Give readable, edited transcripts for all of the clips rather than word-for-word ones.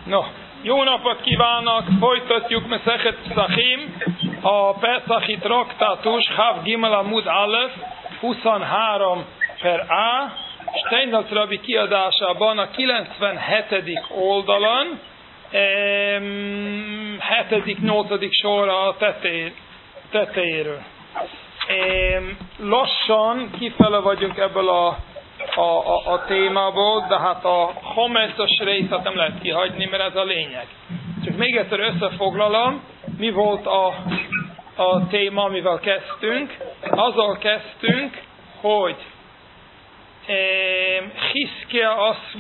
No, jó napot kívánok! Folytatjuk Mesechet Psachim, a Peszachi traktátus, Hav Gimel Amud Aleph, 23 per A, Steinsaltz Rabbi kiadásában a 97. oldalon, 7.-8. sorra a tetejéről. Lassan kifele vagyunk ebből a témából, de hát a homeszos részt nem lehet kihagyni, mert ez a lényeg. Csak még egyszer összefoglalom, mi volt a téma, amivel kezdtünk. Azzal kezdtünk, hogy Hiszkia azt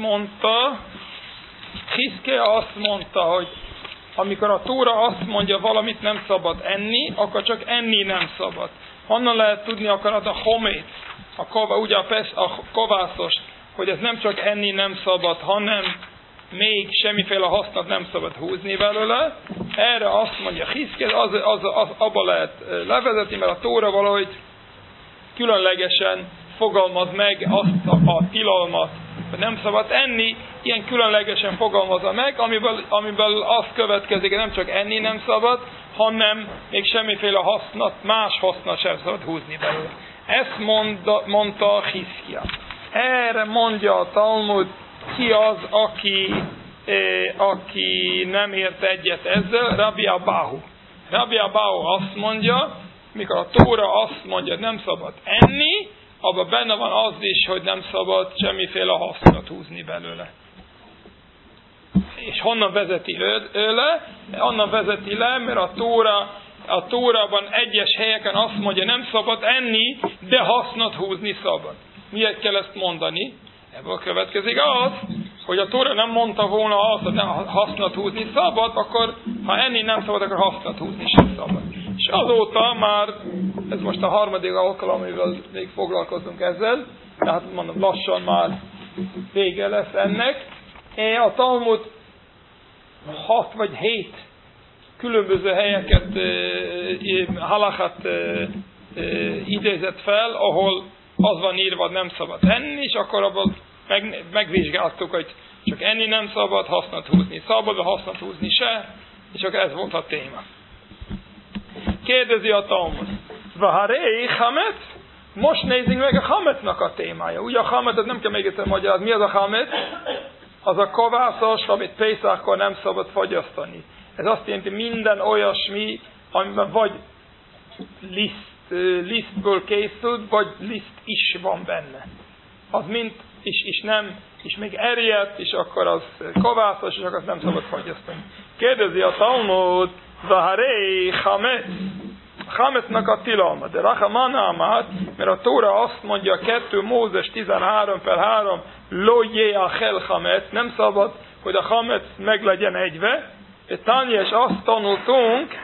mondta, hogy amikor a Tóra azt mondja, valamit nem szabad enni, akkor csak enni nem szabad. Honnan lehet tudni akarat a homét, a kovászos, hogy ez nem csak enni nem szabad, hanem még semmiféle hasznot nem szabad húzni belőle. Erre azt mondja Hiszkia, az abba lehet levezetni, mert a Tóra valahogy különlegesen fogalmaz meg azt a tilalmat, hogy nem szabad enni, ilyen különlegesen fogalmazza meg, amiből az következik, hogy nem csak enni nem szabad, hanem még semmiféle hasznot, más hasznot sem szabad húzni belőle. Ezt mondta Hiszkia. Erre mondja a Talmud, ki az, aki nem ért egyet ezzel, Rabbi Abahu. Rabbi Abahu azt mondja, mikor a Tóra azt mondja, hogy nem szabad enni, abban benne van az is, hogy nem szabad semmiféle hasznot húzni belőle. És honnan vezeti le? Onnan vezeti le, mert a Tórában egyes helyeken azt mondja, nem szabad enni, de hasznot húzni szabad. Miért kell ezt mondani? Ebből következik az, hogy a Tóra nem mondta volna azt, hogy hasznot húzni szabad, akkor ha enni nem szabad, akkor hasznot húzni sem szabad. És azóta már, ez most a harmadik alkalom, amivel még foglalkozunk ezzel, tehát mondom, lassan már vége lesz ennek. A Talmud 6 vagy 7 különböző helyeket, halachát idézett fel, ahol az van írva, nem szabad enni, és akkor abban megvizsgáltuk, hogy csak enni nem szabad, hasznot húzni szabad, de hasznot húzni se, és akkor ez volt a téma. Kérdezi a Talmud, Vaharei Hametz? Most nézzük meg a Hametznak a témája. Ugye a Hametzet nem kell még egyszer magyarázni. Mi az a Hametz? Az a kovászos, amit Pészákkor nem szabad fogyasztani. Ez azt jelenti, minden olyasmi, amiben vagy lisztből készült, vagy liszt is van benne. Az mind is nem, és még erjedt, és akkor az kovászos, és akkor azt nem szabad fogyasztani. Kérdezi a Talmud, Vaharei Hametz. Hametznak a tilalma, de Rachamana Amad, mert a Tóra azt mondja, 2 Mózes 13 per 3, Lo Yeachel Hametz, nem szabad, hogy a Hametz meg legyen egyve. Tanya, és azt tanultunk,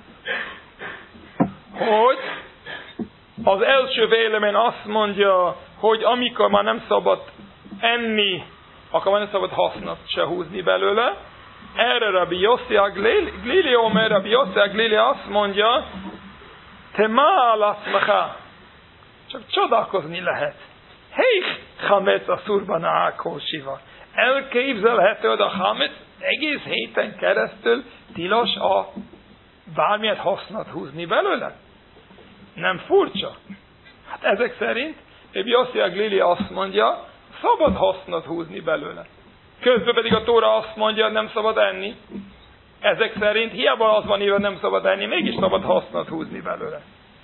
hogy az első vélemény azt mondja, hogy amikor már nem szabad enni, akkor már nem szabad hasznot se húzni belőle. Erre Rabbi Yossi Aglili azt mondja, te málaszmacha, csak csodálkozni lehet. Hey, Hametz a szurban ákósiva. Elképzelhető, hogy a Hametz egész héten keresztül tilos a bármilyen hasznot húzni belőle? Nem furcsa? Hát ezek szerint Rabbi Yossi Aglili azt mondja, szabad hasznot húzni belőle. Közben pedig a Tóra azt mondja, nem szabad enni. Ezek szerint hiába az van írva, nem szabad enni, mégis szabad hasznot húzni belőle.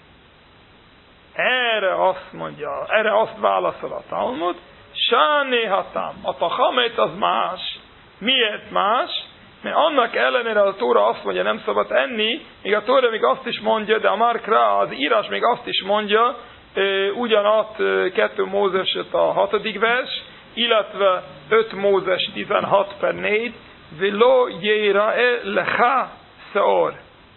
Erre azt válaszol a Talmud, Sáné hatám, a Hametz az más. Miért más? Mert annak ellenére a Tóra azt mondja, nem szabad enni, még a Tóra még azt is mondja, de a Markra, az írás még azt is mondja, ugyanazt 2 Mózes a 6. vers, illetve 5 Mózes 16 per 4, Velo Yerae Lecha Seor.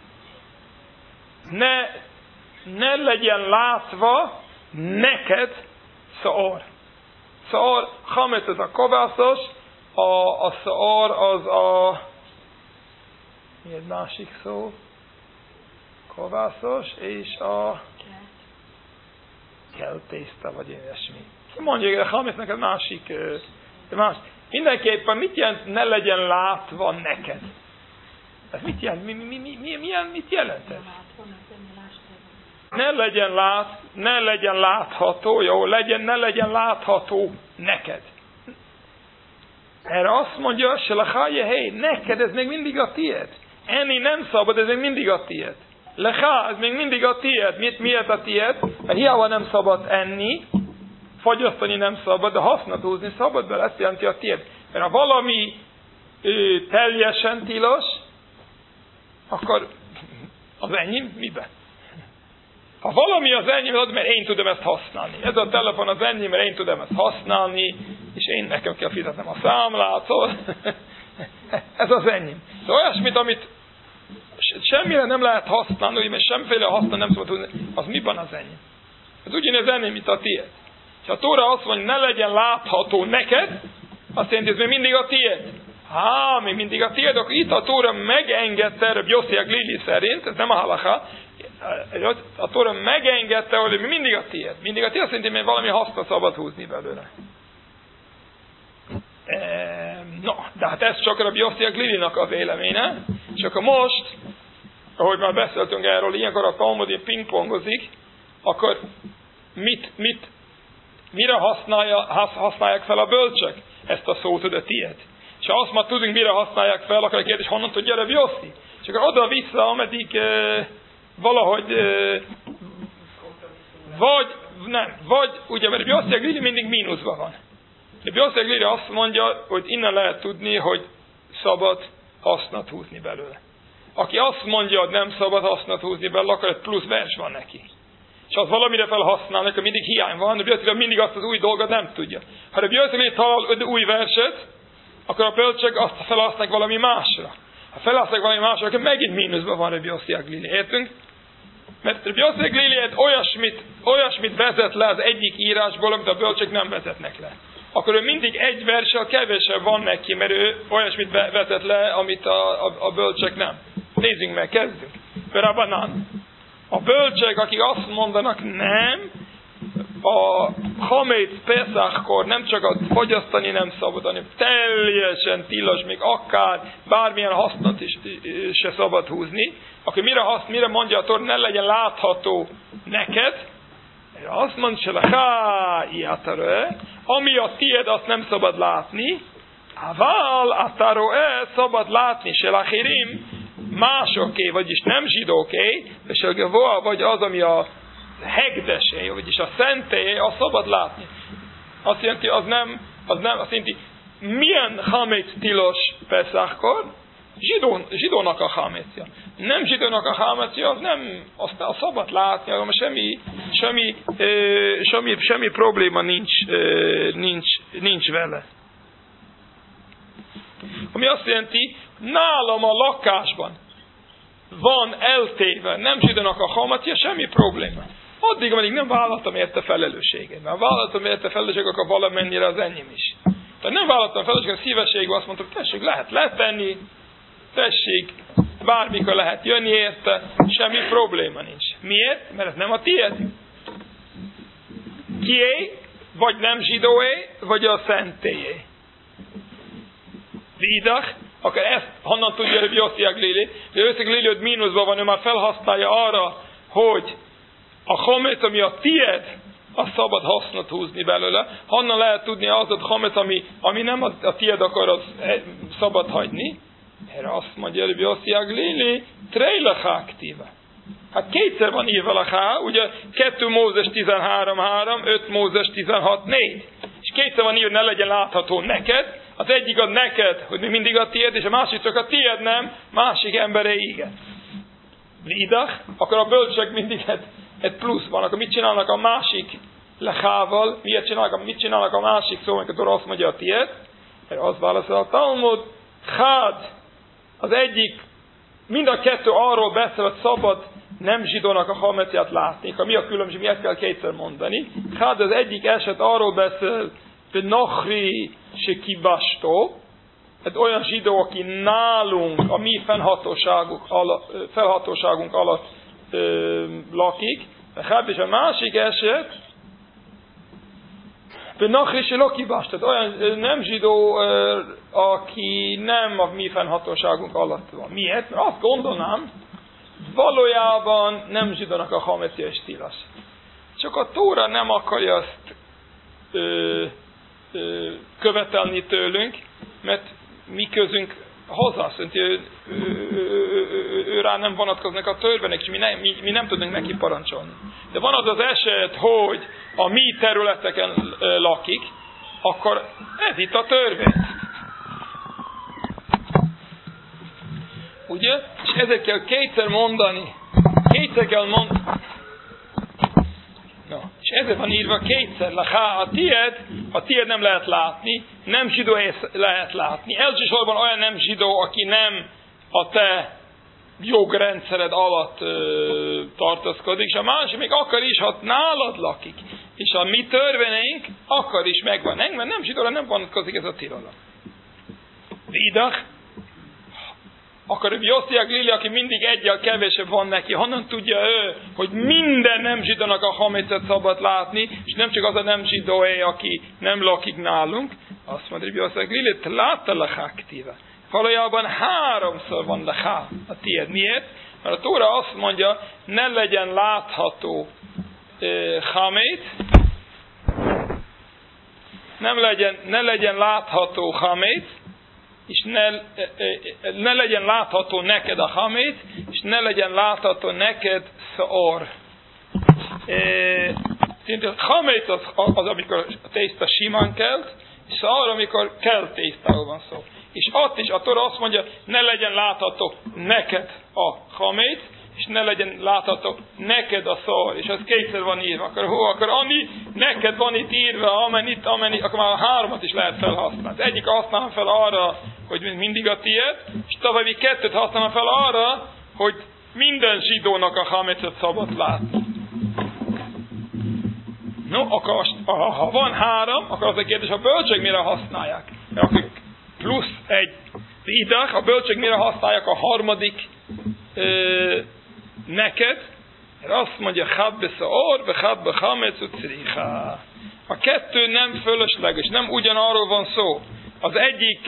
Ne legyen látva neked Seor. Seor, Hametz ez a kovászos, a Seor az a... Mi egy másik szó? Kovászos, és a... Keltészta, vagy ilyesmi. Mondja, hogy a Hametznek egy másik... Mindenképpen mit jelent, ne legyen látva neked? Ez mit jelent? Mit jelent ez? Ne legyen látható, jó, ne legyen látható neked. Erre azt mondja, se lechaje, hé, neked ez még mindig a tiéd. Enni nem szabad, ez még mindig a tiéd. Lecha, ez még mindig a tiéd. Miért a tiéd? Mert hiába nem szabad enni, fagyasztani nem szabad, de hasznot húzni szabad, de ezt jelenti a tiéd. Mert ha valami teljesen tilos, akkor az enyém miben? Ha valami az enyém, az mert én tudom ezt használni. Ez a telefon az enyém, mert én tudom ezt használni, és nekem kell fizetnem a számlát, szóval ez az enyém. De olyasmit, amit semmire nem lehet használni, mert semmiféle haszna nem szabad tudni, az miben az enyém? Ez ugyanez enyém, mint a tiéd. És a Tóra azt mondja, ne legyen látható neked, azt jelenti, ez még mindig a tiéd. Még mindig a tiéd, akkor itt a Tóra megengedte, Rabbi Yossi Aglili szerint, ez nem a halacha, a Tóra megengedte, hogy mindig a tiéd. Mindig a tiéd azt jelenti, hogy valami haszna szabad húzni belőle. De hát ez csak Rabbi Yossi Aglilinak a véleménye, és akkor most, ahogy már beszéltünk erről, ilyenkor a Talmud pingpongozik, akkor mire használják fel a bölcsek ezt a szót, hogy a tiéd? És ha azt már tudunk, mire használják fel, akkor a kérdés, honnan tudja Rabbi Yossi? És akkor oda-vissza, ameddig valahogy vagy ugye, mert Rabbi Yossi Aglili mindig mínuszban van. Rabbi Yossi Aglili azt mondja, hogy innen lehet tudni, hogy szabad hasznot húzni belőle. Aki azt mondja, hogy nem szabad hasznot húzni belőle, akkor egy plusz vers van neki. És az valamire felhasználni, akkor mindig hiány van, Rabbi Yossi mindig azt az új dolgot nem tudja. Ha Rabbi Yossi talál új verset, akkor a bölcsek azt felhasználják valami másra. Ha felhasználják valami másra, akkor megint mínuszban van Rabbi Yossi Aglili. Értünk? Mert Rabbi Yossi Aglili olyasmit vezet le az egyik írásból, amit a bölcsek nem vezetnek le. Akkor ő mindig egy verssel kevesebb van neki, mert ő olyasmit vezet le, amit a bölcsek nem. Nézzünk meg, kezdjünk. Rabbanan. A bölcsek, akik azt mondanak, nem, a Hametz Pesachkor nem csak a fogyasztani nem szabad, hanem teljesen tilos, még akár bármilyen hasznot is se szabad húzni, akkor mire mondja a Tóra, ne legyen látható neked, azt mondja, ami a tiéd, azt nem szabad látni, aval ataroe szabad látni, selachirim, másoké, vagyis nem zsidóké, és a gavoa, vagy az, ami a hegdesé, vagyis a szentélyé, azt szabad látni. Azt jelenti, azt jelenti, milyen hametz tilos Pesachkor? Zsidónak a hametzja. Nem zsidónak a hametzja, az nem, azt szabad látni, azon semmi probléma nincs vele. Ami azt jelenti, nálam a lakásban van eltéve, nem zsidónak a hametzja, semmi probléma. Addig, ameddig nem vállaltam érte felelősséget. Mert vállaltam érte felelősséget, akkor valamennyire az enyém is. Tehát nem vállaltam felelősséget, szívességben azt mondtam, tessék, lehet venni, tessék, bármikor lehet jönni érte, semmi probléma nincs. Miért? Mert ez nem a tiéd. Kié, vagy nem zsidóé, vagy a szentélyé. Vidach, akkor ezt honnan tudja, hogy Yossi Aglili? De Yossi Aglili, hogy mínuszban van, ő már felhasználja arra, hogy a hametz, ami a tiéd, azt szabad hasznot húzni belőle. Honnan lehet tudni az a hametz, ami nem a tiéd, akkor az szabad hagyni? Erre azt mondja, hogy Yossi Aglili, trejlecha aktíve. Hát kétszer van írva lecha, ugye 2 Mózes 13.3, 5 Mózes 16.4. És kétszer van írva, ne legyen látható neked. Az egyik az neked, hogy mindig a tiéd, és a másik csak a tiéd nem, másik embere igen. Vidach, akkor a bölcsök mindig egy plusz van. Akkor mit csinálnak a másik lechával? Mit csinálnak a másik szó, amikor azt mondja a tiéd? Mert az válaszol a Talmud, chád, az egyik, mind a kettő arról beszél, hogy szabad nem zsidónak a hametzját látni. Mi a különbség, miért kell kétszer mondani? Hát az egyik eset arról beszél, hogy Nachri se kibastó, egy olyan zsidó, aki nálunk, a mi felhatóságunk alatt lakik. Hát és a másik eset, Nachris lokibás, tehát olyan nem zsidó, aki nem a mi fennhatóságunk alatt van. Miért? Mert azt gondolnám, valójában nem zsidónak a hamecia és tilas. Csak a Tóra nem akarja azt követelni tőlünk, mert mi közünk hozzá, ő rá nem vonatkoznak a törvények, és mi nem tudunk neki parancsolni. De van az az eset, hogy a mi területeken lakik, akkor ez itt a törvény. Ugye? És ezért kell kétszer mondani. No. És ezért van írva kétszer, a tiéd nem lehet látni, nem zsidó lehet látni. Elsősorban olyan nem zsidó, aki nem a te jogrendszered alatt tartózkodik, és a másik még akar is, ha nálad lakik. És a mi törvényeink akar is megvan. Mert nem zsidóra nem vonatkozik ez a tilalom. Vidach, akkor Yossi Aglili, aki mindig egyel kevesebb van neki, honnan tudja ő, hogy minden nem zsidónak a hamécet szabad látni, és nem csak az a nem zsidóé, aki nem lakik nálunk. Azt mondja Yossi Aglili, látta lechaktíve. Valójában 3-szor van lechá a tiéd. Miért? Mert a Tóra azt mondja, ne legyen látható hamét, ne legyen látható hamét, és ne legyen látható neked a hamét, és ne legyen látható neked szor. A hamét az, amikor a tészta simán kelt, és szor, amikor kelt tésztáról van szó. És ott is a Tóra azt mondja, ne legyen látható neked a hamét, és ne legyen látható neked a szor. És ez kétszer van írva. Akkor ami neked van itt írva, amennyi, akkor már a 3-at is lehet felhasználni. Az egyik használom fel arra, hogy mindig a tiéd, és további 2-t használom fel arra, hogy minden zsidónak a hamécet szabad látni. No, akkor ha van 3, akkor az a kérdés, a bölcsek mire használják? Mert akkor plusz egy vidach, a bölcsek mire használják a 3. neked? Mert azt mondja, chabbe szor, be chabbe hamec ucricha. A 2 nem fölösleges, nem ugyanarról van szó. Az egyik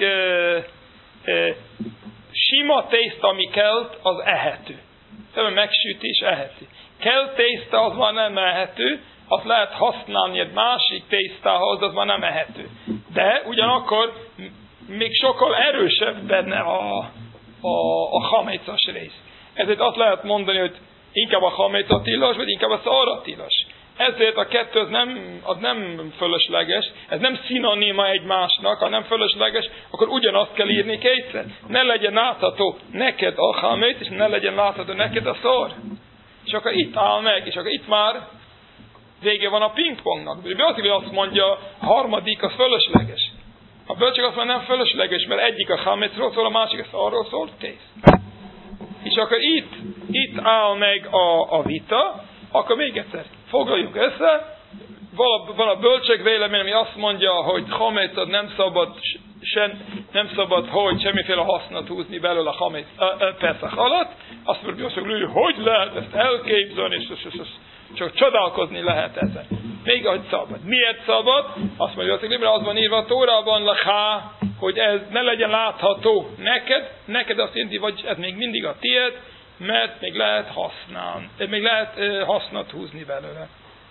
sima tészta, ami kelt, az ehető. Tehát megsüti és eheti. Kelt tészta, az már nem ehető, azt lehet használni egy másik tésztához, az már nem ehető. De ugyanakkor még sokkal erősebb benne a hamécas rész. Ezért azt lehet mondani, hogy inkább a haméca tilos, vagy inkább a szarra tilos. Ezért a 2 az nem fölösleges, ez nem szinoníma egymásnak, ha nem fölösleges, akkor ugyanazt kell írni kétszer. Ne legyen látható neked a hamét, és ne legyen látható neked a szor. És akkor itt áll meg, és akkor itt már vége van a pingpongnak. Bölcsek azt mondja, a 3. az fölösleges. A bölcsek azt mondja, nem fölösleges, mert egyik a hamécról szól, a másik a szarról szól, kész. És akkor itt áll meg a vita, akkor még egyszer foglaljuk össze. Van a bölcsek vélemény, ami azt mondja, hogy hamécot nem szabad, hogy semmiféle hasznot húzni belőle a hamét Peszach alatt. Azt mondja, hogy lehet ezt elképzelni, és csak csodálkozni lehet ezen. Még ahogy szabad. Miért szabad? Azt mondja, hogy az van írva a Tórában, lachá, hogy ez ne legyen látható neked azt jelenti, vagy ez még mindig a tiéd, mert még lehet hasznot húzni belőle.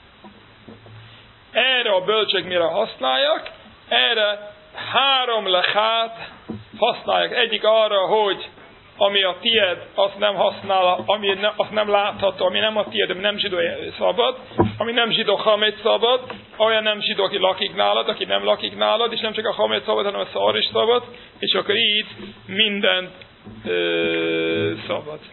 Erre a bölcsek mire használják? Erre 3 lechát használják. Egyik arra, hogy ami a tiéd, azt nem használ, azt nem látható, ami nem a tiéd, ami nem zsidó szabad, ami nem zsidó hamét szabad, olyan nem zsidó, aki lakik nálad, aki nem lakik nálad, és nem csak a hamét szabad, hanem a szar is szabad, és akkor így mindent szabad.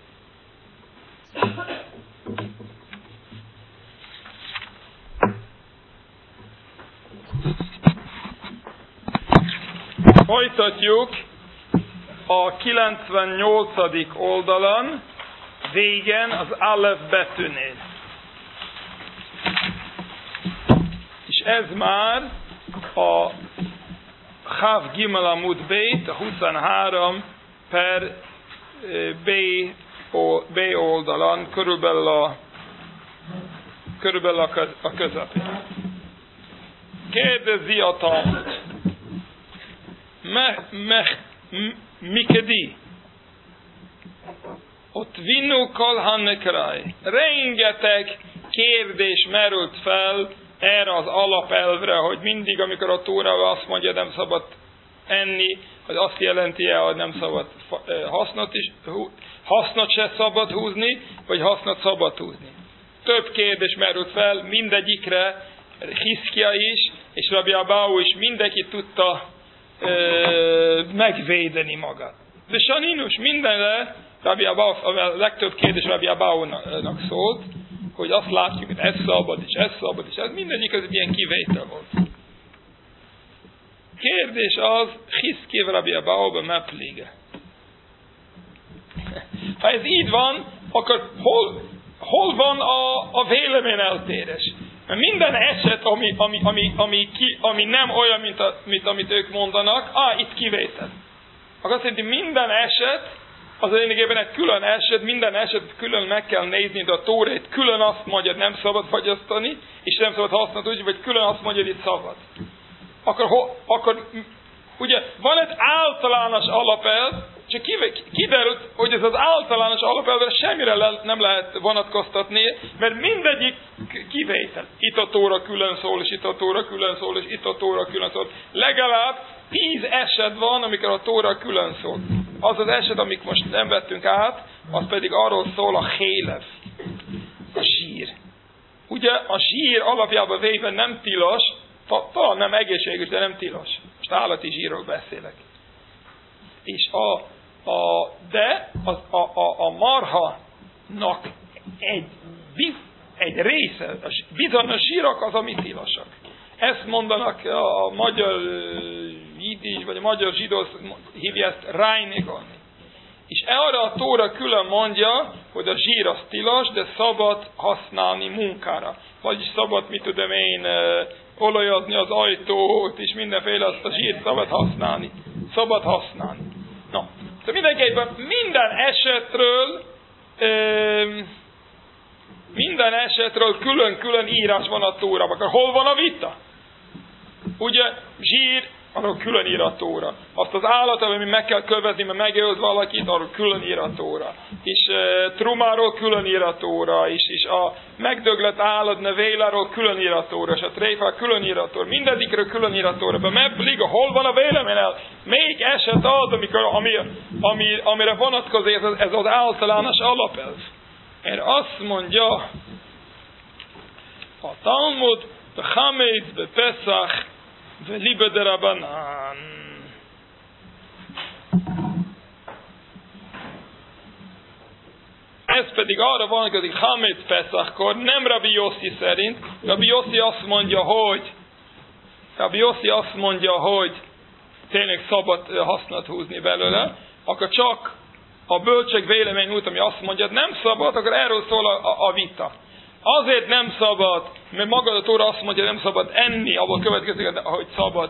Folytatjuk a 98. oldalon, végen az Alef betűnél. És ez már a Chav Gimel Amud Beit, a 23 per B oldalon, körülbelül a közepén. kérdezi a Talmud. Mikedi. Ott vinnu kol hanekrai. Rengeteg kérdés merült fel erre az alapelvre, hogy mindig, amikor a Tóra azt mondja, nem szabad enni, hogy azt jelenti-e, hogy nem szabad hasznot se szabad húzni, vagy hasznot szabad húzni. Több kérdés merült fel, mindegyikre Hiszkia is, és Rabbi Abau is, mindenki tudta megvédeni magát. De Saninus mindenre, Rabbi Abau, a legtöbb kérdés Rabbi Abaunak szólt, hogy azt látjuk, hogy ez szabad, és ez szabad, és ez mindegyik az egy ilyen kivétel volt. Kérdés az, Hiszkia Rabbi Abauba meplége. Ha ez így van, akkor hol van a vélemény eltérés? Mert minden eset, ami nem olyan, mint amit ők mondanak, itt kivétel. Akkor azt jelenti, minden eset, az lényegében egy külön eset, minden eset külön meg kell nézni, de a Tórát külön azt mondja, nem szabad fagyasztani, és nem szabad használni, vagy külön azt mondja, hogy itt szabad. Akkor ugye van egy általános alapelv, csak kiderült, hogy ez az általános alapelvre semmire nem lehet vonatkoztatni, mert mindegyik kivétel. Itt a Tóra külön szól, és itt a Tóra külön szól, és itt a Tóra külön szól. Legalább 10 eset van, amikor a Tóra külön szól. Az az eset, amit most nem vettünk át, az pedig arról szól a hélev, a zsír. Ugye a zsír alapjában véve nem tilos, talán nem egészséges, de nem tilos. Most állati zsírról beszélek. És a marhanak egy része, bizonyos zsírok az, ami tilosak. Ezt mondanak a magyar jidisz, vagy a magyar zsidó hívja ezt reinigolni. És erre a Tóra külön mondja, hogy a zsír az tilos, de szabad használni munkára. Vagyis szabad, mit tudom én, olajazni az ajtót, és mindenféle azt a zsírt szabad használni. Szabad használni. No. Szóval mindenképpen minden esetről külön-külön írás van a Tórában. Akkor hol van a vita? Ugye zsír, arról külön ír a Tóra. Azt az állatot, ami meg kell kövezni, mert megölt valakit, arról külön ír a Tóra. És trumáról külön ír a Tóra. És a megdöglött állat nevéláról külön ír a Tóra. És a tréfák külön ír a Tóra. Mindegyikről külön ír a Tóra. Mert hol van a vélemény el? Melyik eset az, amire vonatkozik ez az általános alapelv? Erre azt mondja a Talmud, Bechametz, Bepeszach, Velibe de Rabbanan. Ez pedig arra vonatkozik Chametz Pesachkor, nem Rabbi Yossi szerint. Rabbi Yossi azt mondja, hogy tényleg szabad hasznot húzni belőle, akkor csak a bölcsek vélemény út, ami azt mondja, hogy nem szabad, akkor erről szól a vita. Azért nem szabad, mert maga a Tóra azt mondja, nem szabad enni, abból következik, hogy szabad.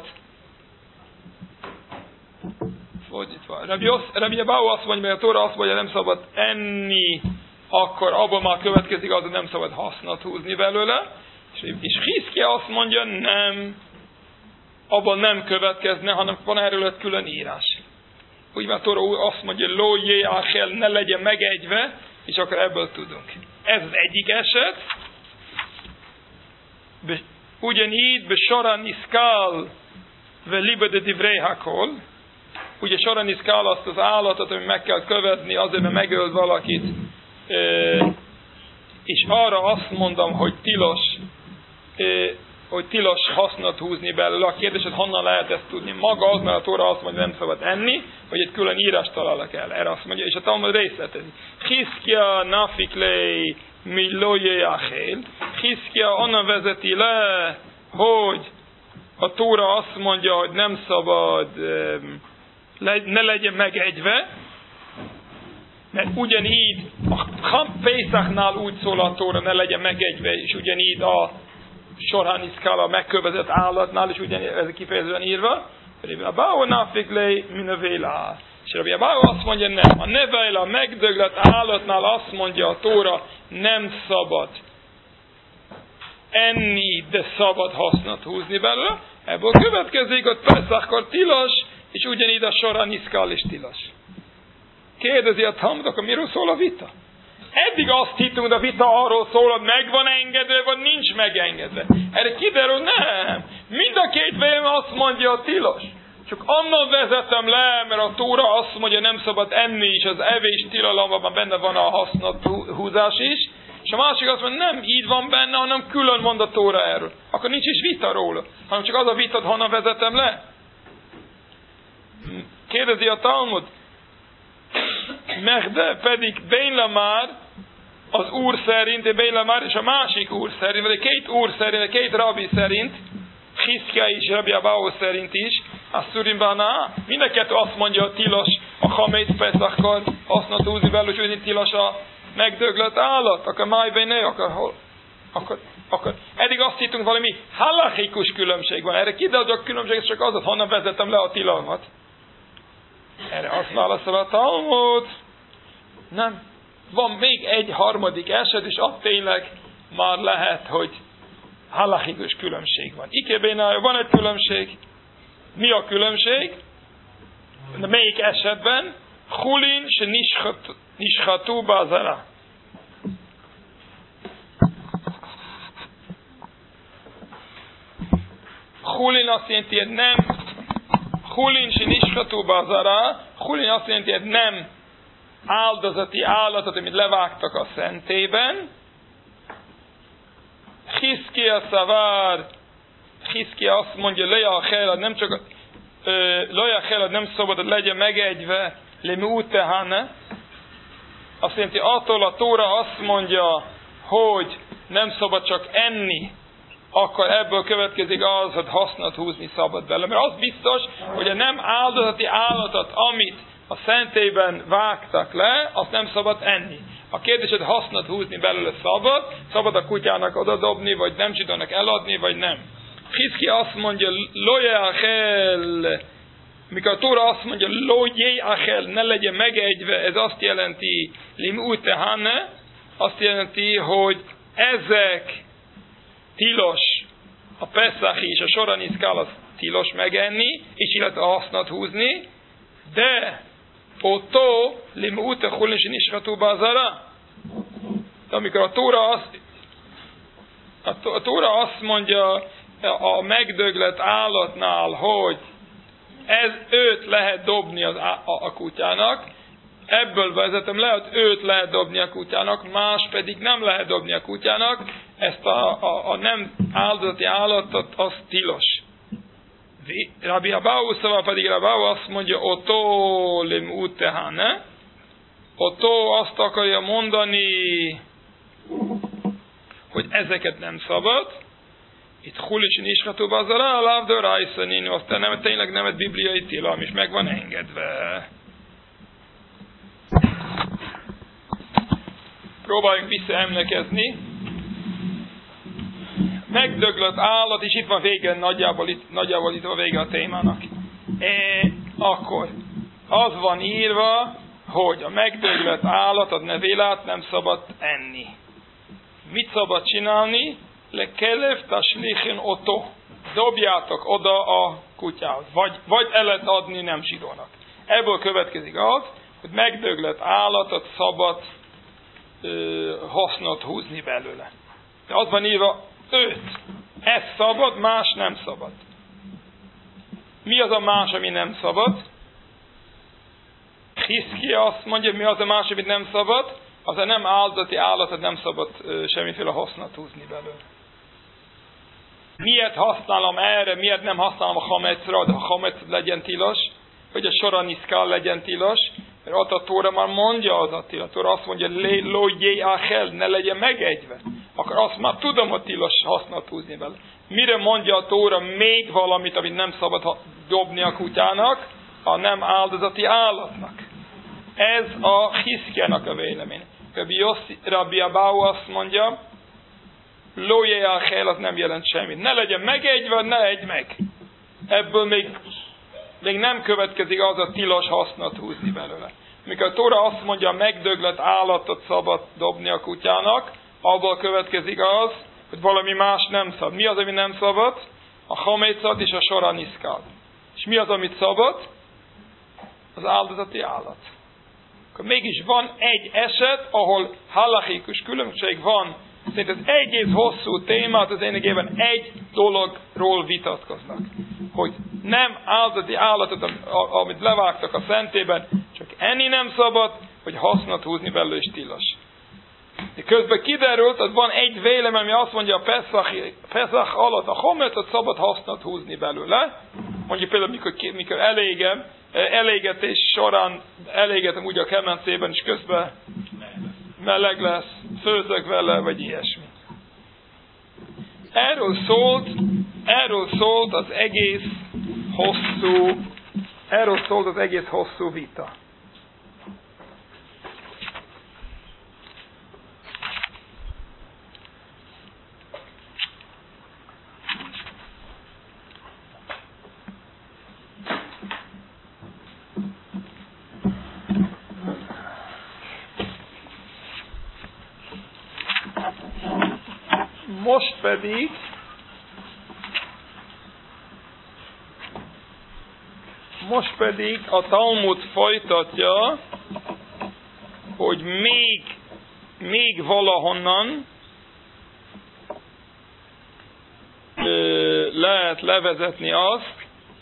Fordítva. Rabbi Abau azt mondja, mert a Tóra azt mondja, nem szabad enni, akkor abból már következik az, hogy nem szabad hasznot húzni belőle. És Hiszkia azt mondja, nem, abból nem következne, hanem van erről egy külön írás. Úgy már Tóra azt mondja, lo jéáhel, ne legyen megegyve, és akkor ebből tudunk. Ez az egyik eset. Ugyanígy, be Soran Iszkál, ve libe de divrei hakol. Ugye Soran Iszkál azt az állatot, ami meg kell követni, azért, mert megölt valakit. És arra azt mondom, hogy tilos hasznot húzni belőle. A kérdés, hogy honnan lehet ezt tudni? Maga az, mert a Tóra azt mondja, nem szabad enni, hogy egy külön írást találok el. Erre azt mondja, és a Talmud részletezi. Hiszkia nafiklei milloje achel. Hiszkia onnan vezeti le, hogy a Tóra azt mondja, hogy nem szabad, ne legyen megegyve, mert ugyanígy a Pészachnál úgy szól a Tóra, ne legyen megegyve, és ugyanígy a Során Iszkála megkövezett állatnál is ugyanígy ez kifejezően írva. Rabbi Abau nafiklei minövéla. És Rabbi Abau azt mondja, nem. A nevéla megdöglött állatnál azt mondja a Tóra, nem szabad enni, de szabad hasznot húzni belőle. Ebből következik, hogy Peszakkor tilos, és ugyanígy a soraniszkál is tilos. Kérdezi a Talmud, akkor miről szól a vita? Eddig azt hittünk, hogy a vita arról szól, hogy meg van engedve, vagy nincs megengedve. Erre kiderül, nem. Mind a két vélemény azt mondja, a tilos. Csak onnan vezetem le, mert a Tóra azt mondja, nem szabad enni is, az evés tilalomban benne van a hasznot húzás is. És a másik azt mondja, nem így van benne, hanem külön mond a Tóra erről. Akkor nincs is vita róla, hanem csak az a vita, honnan vezetem le. Kérdezi a Talmud, de pedig Bénla már az úr szerint, Bénla már és a másik úr szerint, vagy két úr szerint, két rabbi szerint, Hiszkia és Rabbi Abau szerint is, a Szurimbaná, mindenkettő azt mondja, hogy tilos a Hametz Peszakkor hasznot húzni belőle, és úgy tilos a megdöglött állat, akkor májbéné, akkor hol? Akkor eddig azt hittünk, valami halachikus különbség van. Erre kiderül, a különbség csak az, honnan vezetem le a tilalmat. Erre azt válaszol a Talmud. Nem. Van még egy harmadik eset, és ott tényleg már lehet, hogy halachikus különbség van. Ikebénája van egy különbség. Mi a különbség? De melyik esetben? Chulin se nishchatu bazara. Chulin azt jelenti, hogy nem. Chulin se nishchatu bazara. Chulin azt jelenti, hogy nem áldozati állatot, amit levágtak a szentében. Hiszkia szavár. Hiszkia azt mondja, Lejachel, nem csak Lejachel, nem szabad, hogy legyen megegyve, Lemútehane. Azt jelenti, attól a Tóra azt mondja, hogy nem szabad csak enni, akkor ebből következik az, hogy hasznot húzni szabad belőle. Mert az biztos, hogy a nem áldozati állatot, amit a szentélyben vágtak le, azt nem szabad enni. A kérdés, hogy hasznot húzni belőle szabad a kutyának odadobni, vagy nem csinálnak eladni, vagy nem. Hiszki azt mondja, Lojachel, mikor a Tóra azt mondja, Lojachel, ne legyen megegyve, ez azt jelenti, Limutehane, azt jelenti, hogy ezek tilos, a Pesach és a soraniszkál az tilos megenni, és illetve a hasznot húzni, de otó Limutehulin se nishchatu bazara. De amikor a Tóra azt mondja a megdöglött állatnál, hogy őt lehet dobni a kutyának, ebből vezetem le, hogy őt lehet dobni a kutyának, más pedig nem lehet dobni a kutyának, ezt a nem áldozati állatot, az tilos. Rabbi Abau, szóval pedig Rabbi Abau azt mondja, otó limutehane, otó azt akarja mondani, hogy ezeket nem szabad. Itt Hulicsin Ishchatu bazara, lávdő rájszanin, aztán tényleg nem egy bibliai tilalom, és meg van engedve. Próbáljunk visszaemlékezni. Megdöglött állat, és itt van vége, nagyjából itt van vége a témának. Akkor az van írva, hogy a megdöglött állatot, nevélát nem szabad enni. Mit szabad csinálni? Le kelev taslichin otó. Dobjátok oda a kutyához. Vagy el lehet adni, nem zsidónak. Ebből következik az, hogy megdöglött állatot szabad hasznot húzni belőle. De az van írva 5. Ez szabad, más nem szabad. Mi az a más, ami nem szabad? Hiszki azt mondja, mi az a más, amit nem szabad? Az a nem áldozati állatot nem szabad semmiféle hasznot húzni belőle. Miért használom erre, miért nem használom a hametzra, hogy a hametz legyen tilos, hogy a soraniszkál legyen tilos, mert ott a Tóra már mondja az a tilos. A Tóra azt mondja, Lojachel, ne legyen megegyve. Akkor azt már tudom, hogy tilos hasznot húzni vele. Mire mondja a Tóra még valamit, amit nem szabad dobni a kutyának, a nem áldozati állatnak? Ez a Hiszkiának a vélemény. Rabbi Abau azt mondja, Lojachel az nem jelent semmit. Ne legyen megegyve, ne egy meg. Ebből még nem következik az a tilos hasznot húzni belőle. Mikor a Tóra azt mondja, megdöglött állatot szabad dobni a kutyának, abból következik az, hogy valami más nem szabad. Mi az, ami nem szabad? A hamécot és a soraniszkát. És mi az, amit szabad? Az áldozati állat. Akkor mégis van egy eset, ahol halachikus különbség van. Szerintem ez egész hosszú témát, az lényegében egy dologról vitatkoznak. Hogy nem áldozati állatot, amit levágtak a szentében, csak enni nem szabad, hogy hasznot húzni belőle is tilos. De közben kiderült, hogy van egy vélemény, ami azt mondja, a Peszach alatt a hometot szabad hasznot húzni belőle. Mondjuk például, mikor elégetés során elégetem úgy a kemencében, és közben meleg lesz, főzök vele, vagy ilyesmi. Erről szólt az egész hosszú vita. Most pedig a Talmud folytatja, hogy még valahonnan lehet levezetni azt,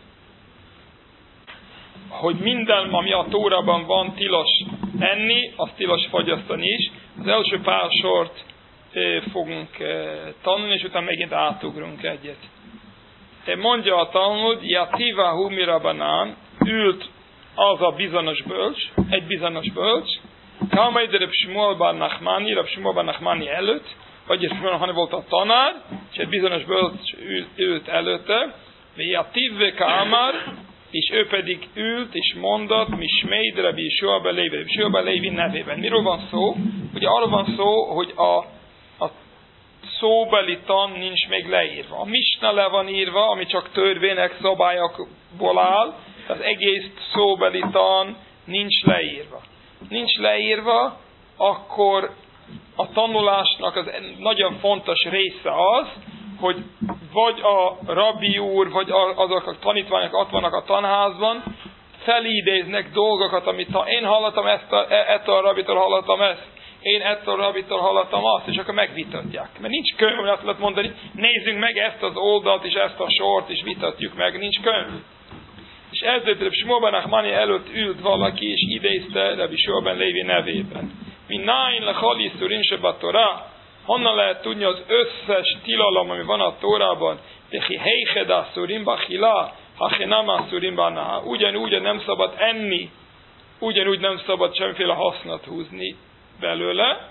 hogy minden, ami a Tórában van, tilos enni, az tilos fogyasztani is. Az első pár sort fogunk tanulni, és utána megint átugrunk egyet. Mondja a Talmud, Yativahu mirabanán, ült az a bizonyos bölcs, egy bizonyos bölcs, Talmud Reb Shmuel bar Nachmani előtt, vagyis hanem volt a tanár, és egy bizonyos bölcs ült előtte, Yativ Ka'amar, és ő pedig ült és mondott, Mismeid Rabbi Yeshua ben Lévi, Rabbi Yeshua ben Lévi nevében. Miről van szó? Ugye arról van szó, hogy a szóbeli tan nincs még leírva. A misna le van írva, ami csak törvények, szabályokból áll, az egész szóbeli tan nincs leírva. Nincs leírva, akkor a tanulásnak az nagyon fontos része az, hogy vagy a rabbi úr, vagy azok a tanítványok ott vannak a tanházban, felidéznek dolgokat, amit én hallottam ettől a rabitól hallottam ezt, én ettől a rabitól hallottam azt, és akkor megvitatják. Mert nincs könyv, hogy azt lehet mondani, nézzünk meg ezt az oldalt, és ezt a sort, és vitatjuk meg, nincs könyv. És ezért Rabbi Shmuel ben Nachmani előtt ült valaki, és idézte Rabbi Yeshua ben Lévi nevében. Minayin lechal iszurim shebatorah. Honnan lehet tudni az összes tilalom, ami van a Tórában? Techi heiched aszurim bachila, hachenam aszurim banaha. Ugyanúgy nem szabad enni, ugyanúgy nem szabad semmiféle hasznot húzni belőle.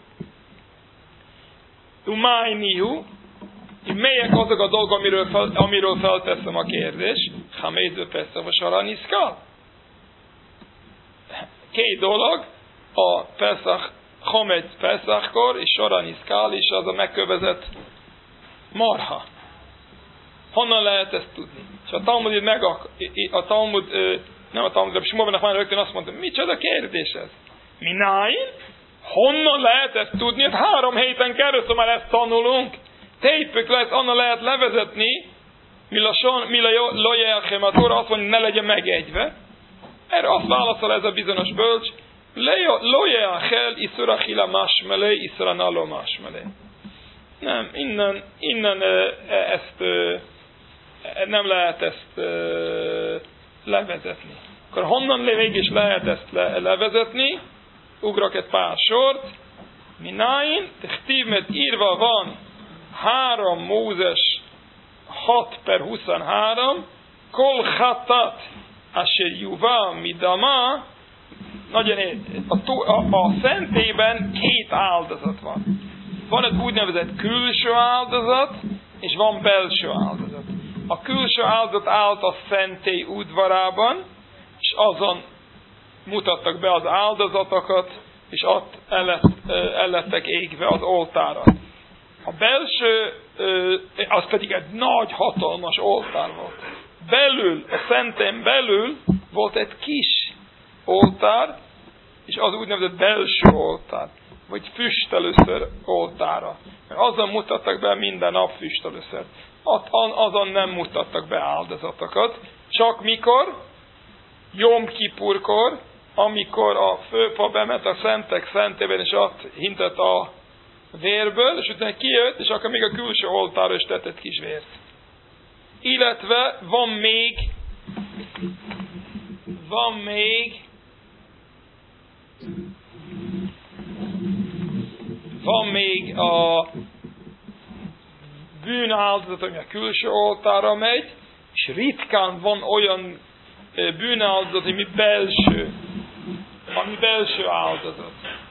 Umájnihu, melyek azok a dolgok, amiről felteszem a kérdést? Hamédző Pesach Saraniszka. Két dolog, a Pesach, Hametz Pesachkor és Saraniszkál, és az a megkövezett marha. Honnan lehet ezt tudni? És a Talmud nem a Talmud, de Shmuelnek már rögtön azt mondta, micsoda kérdés ez? Minayin? Honnan lehet ezt tudni? Hát 3 héten keresztül már ezt tanulunk. Tépük lesz, onnan lehet levezetni, mila lojelchem, a Tóra azt mondja, ne legyen megegyve. Erre azt válaszol ez a bizonyos bölcs, lojelchel iszura chila másmele, iszura nalo másmele. Nem, innen ezt nem lehet ezt levezetni. Akkor honnan mégis lehet ezt levezetni? Ugrok egy pár sort. Minayin, tehtív, írva van 3 Mózes 6/23, kol chatat asher juva midama. Nagyon a szentében 2 áldozat van. Van egy úgynevezett külső áldozat, és van belső áldozat. A külső áldozat állt a szentély udvarában, és azon mutattak be az áldozatokat, és ott el lettek égve az oltára. A belső, az pedig egy nagy, hatalmas oltár volt. Belül, a szentén belül volt egy kis oltár, és az úgynevezett belső oltár. vagy füstelőszer oltára. Mert azon mutattak be minden nap füstelőszert. Azon nem mutattak be áldozatokat. Csak mikor? Jom Kipurkor, amikor a főpap bement a szentek szentében, és ott hintett a vérből, és utána kijött, és akkor még a külső oltára is tetett kis vért. Illetve van még a bűnáldozat, ami a külső oltára megy, és ritkán van olyan bűnáldozat, ami belső áldozat.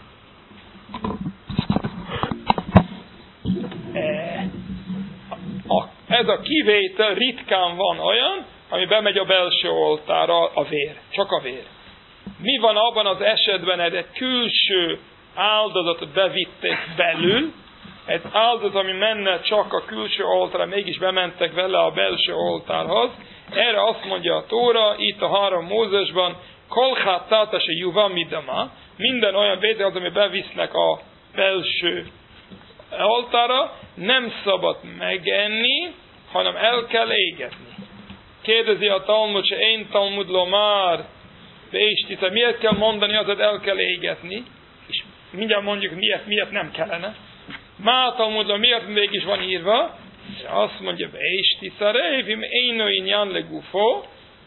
Ez a kivétel, ritkán van olyan, ami bemegy a belső oltára, a vér. Csak a vér. Mi van abban az esetben, egy külső áldozatot bevitték belül, egy áldozat, ami menne csak a külső oltára, mégis bementek vele a belső oltárhoz. Erre azt mondja a Tóra, itt a 3 Mózesban, kolchát tátase juva midama, minden olyan vétel, ami bevisznek a belső oltára, nem szabad megenni, hanem el kell égetni. Kérdezi a Talmud, se én Talmud lomár, beistite, miért kell mondani az, hogy el kell égetni? És mindjárt mondjuk, miért nem kellene. Má Talmudla, miért mégis van írva? És azt mondja, beistite, révim éno inyan legufo,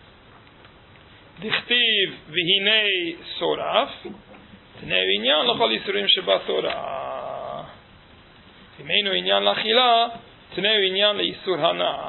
dichtív vihinei szoraf, tneu inyan lachaliszurim seba Torah. Éno inyan lachila, tneu inyan leiszur hana.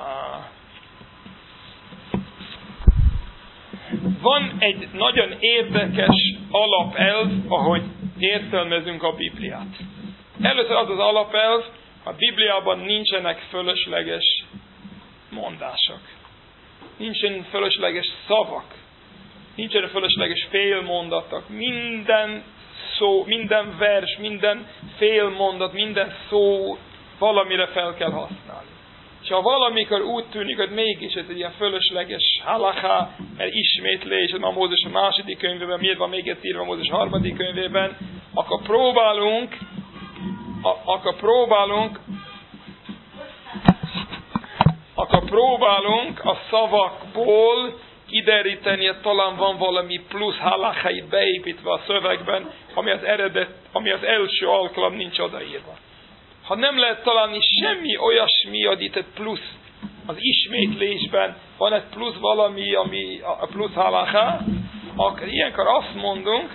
Van egy nagyon érdekes alapelv, ahogy értelmezünk a Bibliát. Először az az alapelv, a Bibliában nincsenek fölösleges mondások. Nincsen fölösleges szavak. Nincsenek fölösleges félmondatok. Minden szó, minden vers, minden félmondat, minden szó valamire fel kell használni. És ha valamikor úgy tűnik, hogy mégis ez egy ilyen fölösleges halaká, mert ismétlés, a Mózes a 2. könyvében, miért van még egy írva a Mózes 3. könyvében, akkor próbálunk a szavakból kideríteni, hogy talán van valami plusz halakai beépítve a szövegben, ami az első alkalom nincs odaírva. Ha nem lehet találni semmi olyasmi, hogy itt egy plusz az ismétlésben, van egy plusz valami, ami a plusz halaká, akkor ilyenkor azt mondunk,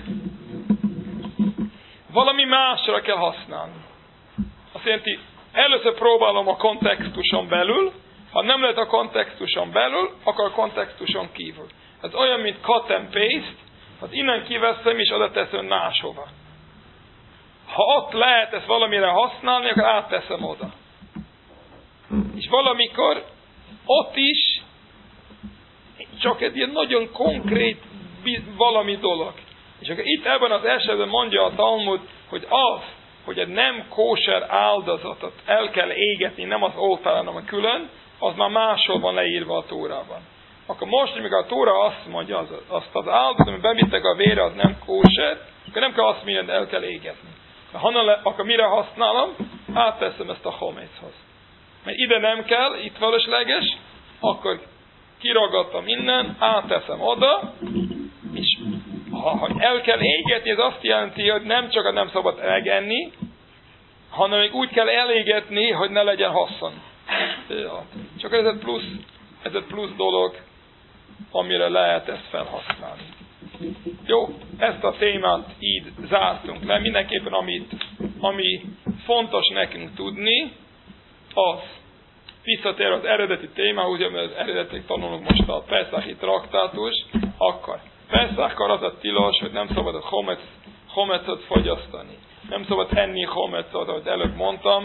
valami másra kell használni. Azt jelenti, először próbálom a kontextuson belül, ha nem lehet a kontextuson belül, akkor a kontextuson kívül. Ez olyan, mint cut and paste, az innen kiveszem és oda teszem máshova. Ha ott lehet ezt valamire használni, akkor átteszem oda. És valamikor ott is csak egy ilyen nagyon konkrét valami dolog. És akkor itt ebben az esetben mondja a Talmud, hogy hogy egy nem kóser áldozatot el kell égetni, nem az oltáron, hanem külön, az már máshol van leírva a Tórában. Akkor most, amikor a Tóra azt mondja, azt az áldozatot, amit bevittek a vére, az nem kóser, akkor nem kell azt mindent el kell égetni. Akkor mire használom? Átteszem ezt a homészhoz. Mert ide nem kell, itt fölösleges, akkor kiragadtam innen, átteszem oda, és ha el kell égetni, ez azt jelenti, hogy nem csak nem szabad megenni, hanem még úgy kell elégetni, hogy ne legyen haszon. Csak ez egy plusz dolog, amire lehet ezt felhasználni. Jó, ezt a témát így zártunk le. Mindenképpen ami fontos nekünk tudni, az visszatér az eredeti témához, mert az eredetig tanulunk most a Peszachi traktátus, akkor Peszakkor az a tilos, hogy nem szabad a homecot fogyasztani. Nem szabad enni homecot, ahogy előbb mondtam.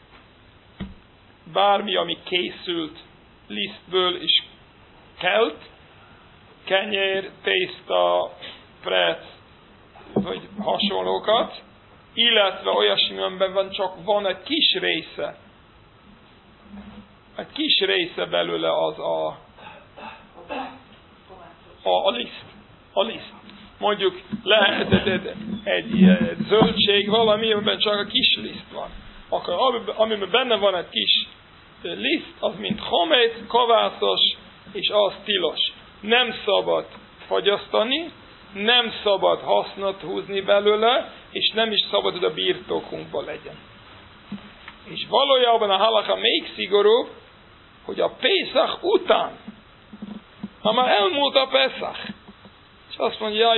Bármi, ami készült lisztből is kelt, kenyér, tészta, prec, vagy hasonlókat, illetve olyasmiben van egy kis része. Egy kis része belőle az a liszt. mondjuk lehet egy zöldség valami, amiben csak a kis liszt van. Akkor amiben benne van egy kis liszt, az mint homét, kovászos, és az tilos. Nem szabad fagyasztani, nem szabad hasznot húzni belőle, és nem is szabad, hogy a birtokunkba legyen. És valójában a halacha még szigorúbb, hogy a Pészach után, ha már elmúlt a Pészach, és azt mondja,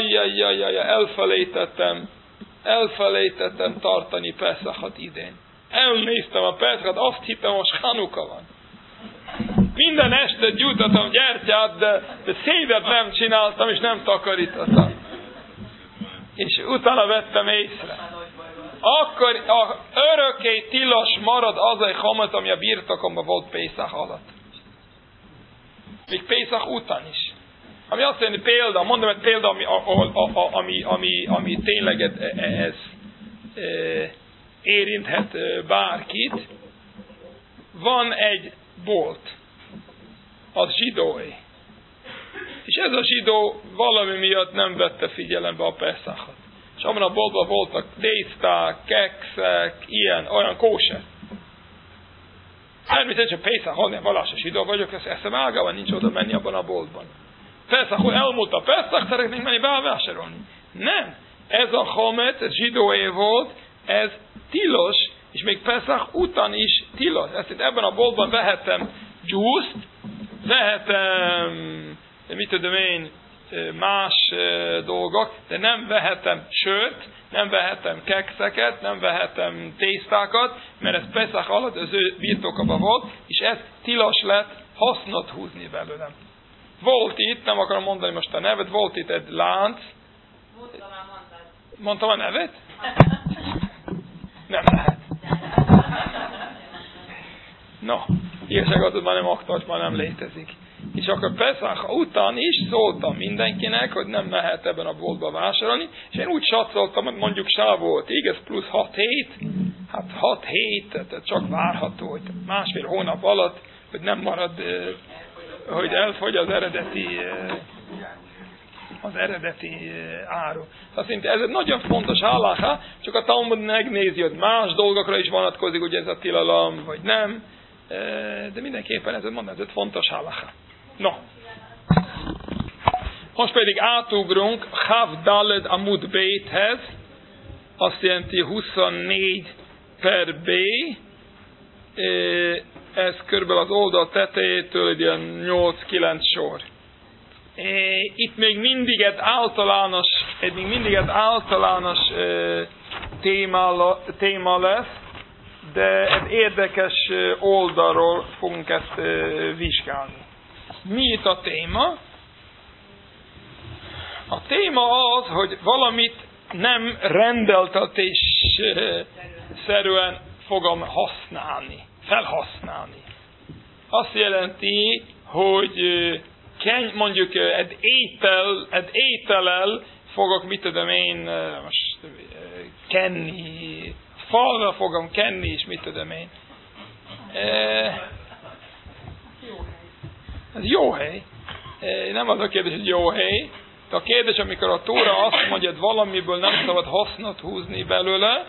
elfelejtettem tartani Pészachot idén. Elnéztem a Pészachot, azt hittem, most Hanuka van. Minden este gyújtottam gyertyát, de szédet nem csináltam, és nem takarítottam. És utána vettem észre. Akkor örökké tilos marad az egy hamat, ami a birtokomban volt Pészach alatt. Még Pészach után is. Ami azt jelenti példa, mondom egy példa, ami tényleg ez érinthet bárkit. Van egy bolt, az zsidóé. És ez a zsidó valami miatt nem vette figyelembe a Pészachot. És abban a boltban voltak tészták, kekszek, olyan kóser. Természetesen Pészach, ha vallásos zsidó vagyok, ez eszem ágában nincs oda menni abban a boltban. Pészach, hogy elmúlt a Pészach, szeretnénk menni bevásárolni. Nem. Ez a hamet, ez zsidóé volt, ez tilos, és még Pészach után is tilos. Ezt ebben a boltban vehetem dzsúszt, vehetem, mit tudom én, más dolgok, de nem vehetem sört, nem vehetem kekszeket, nem vehetem tésztákat, mert ez Pészach alatt az ő birtokában volt, és ez tilos lett hasznot húzni belőlem. Volt itt, nem akarom mondani most a nevet, volt itt egy lánc. Mondtam a nevet? Nem lehet. No, igazság az, hogy már nem aktuális, már nem létezik. És akkor Pészach után is szóltam mindenkinek, hogy nem mehet ebben a boltba vásárolni, és én úgy satszoltam, hogy mondjuk sávolt, ez plusz 6 hét, hát 6 hét, tehát csak várható, hogy másfél hónap alatt, hogy nem marad, hogy elfogy az eredeti áru. Azt mondja, ez egy nagyon fontos halacha, csak a Talmud megnézi, hogy más dolgokra is vonatkozik, ugye ez a tilalom, vagy nem, de mindenképpen ez egy fontos halacha. No. Most pedig átugrunk Chav Daled Amud Beithez, azt jelenti 24 per B, ez körülbelül az oldal tetejétől egy ilyen 8-9 sor. Itt még mindig egy általános téma lesz, de egy érdekes oldalról fogunk ezt vizsgálni. Mi itt a téma? A téma az, hogy valamit nem rendeltetésszerűen fogom felhasználni. Azt jelenti, hogy mondjuk egy étellel fogok, mit tudom én, most kenni, falra fogom kenni, és mit tudom én. Ez jó hely. Nem az a kérdés, hogy jó hely. De a kérdés, amikor a Tóra azt mondja, hogy valamiből nem szabad hasznot húzni belőle,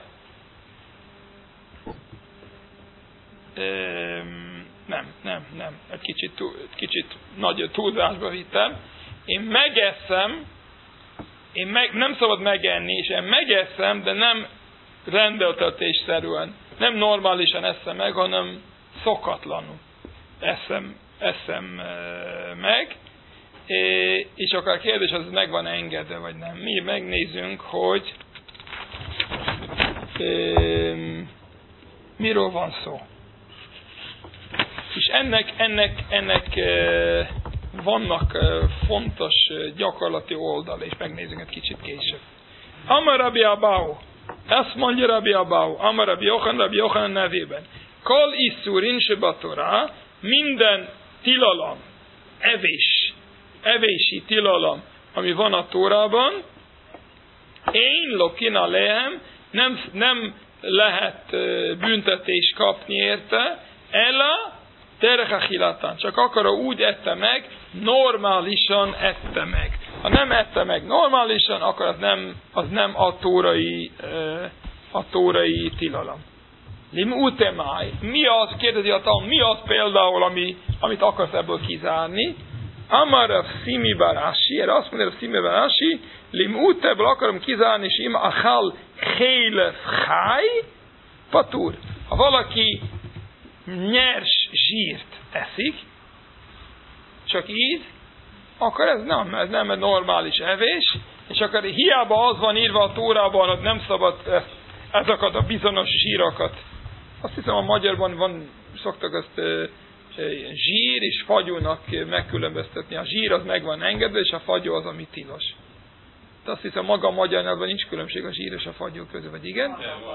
nem. Egy kicsit nagy túlzásba vittem. Én megeszem, nem szabad megenni, és én megeszem, de nem rendeltetésszerűen. Nem normálisan eszem meg, hanem szokatlanul eszem meg. És akkor a kérdés az meg van engedve, vagy nem. Mi megnézzünk, hogy miről van szó. És ennek vannak fontos gyakorlati oldala, és megnézzük egy kicsit később. Amar Rabbi Abau, ezt mondja Rabbi Abau, Amar Rabbi Yochanan nevében. Kol iszurin sheba Torah, minden tilalom, evési tilalom, ami van a Tórában, én lokin alehem, nem lehet büntetést kapni érte, ela terech achilatán, csak akkor úgy ette meg, normálisan ette meg. Ha nem ette meg normálisan, akkor az nem a tórai tilalom. Lim utemai. Mi az, kérdezi a Talmud, mi az például, amit akarsz ebből kizárni? Amarav Simi Barashi, erre azt mondja, Simi Barashi, lim uteből akarom kizárni, és ima achal chélef chai, patur. Ha valaki nyers zsírt eszik, csak így, akkor ez nem egy normális evés, és akkor hiába az van írva a Tórában, hogy nem szabad ezeket a bizonyos zsírokat. Azt hiszem a magyarban szoktak ezt zsír és fagyúnak megkülönböztetni. A zsír az meg van engedve, és a fagyú az, ami tilos. De azt hiszem maga a magyar nyelvben nincs különbség a zsír és a fagyú között, vagy igen?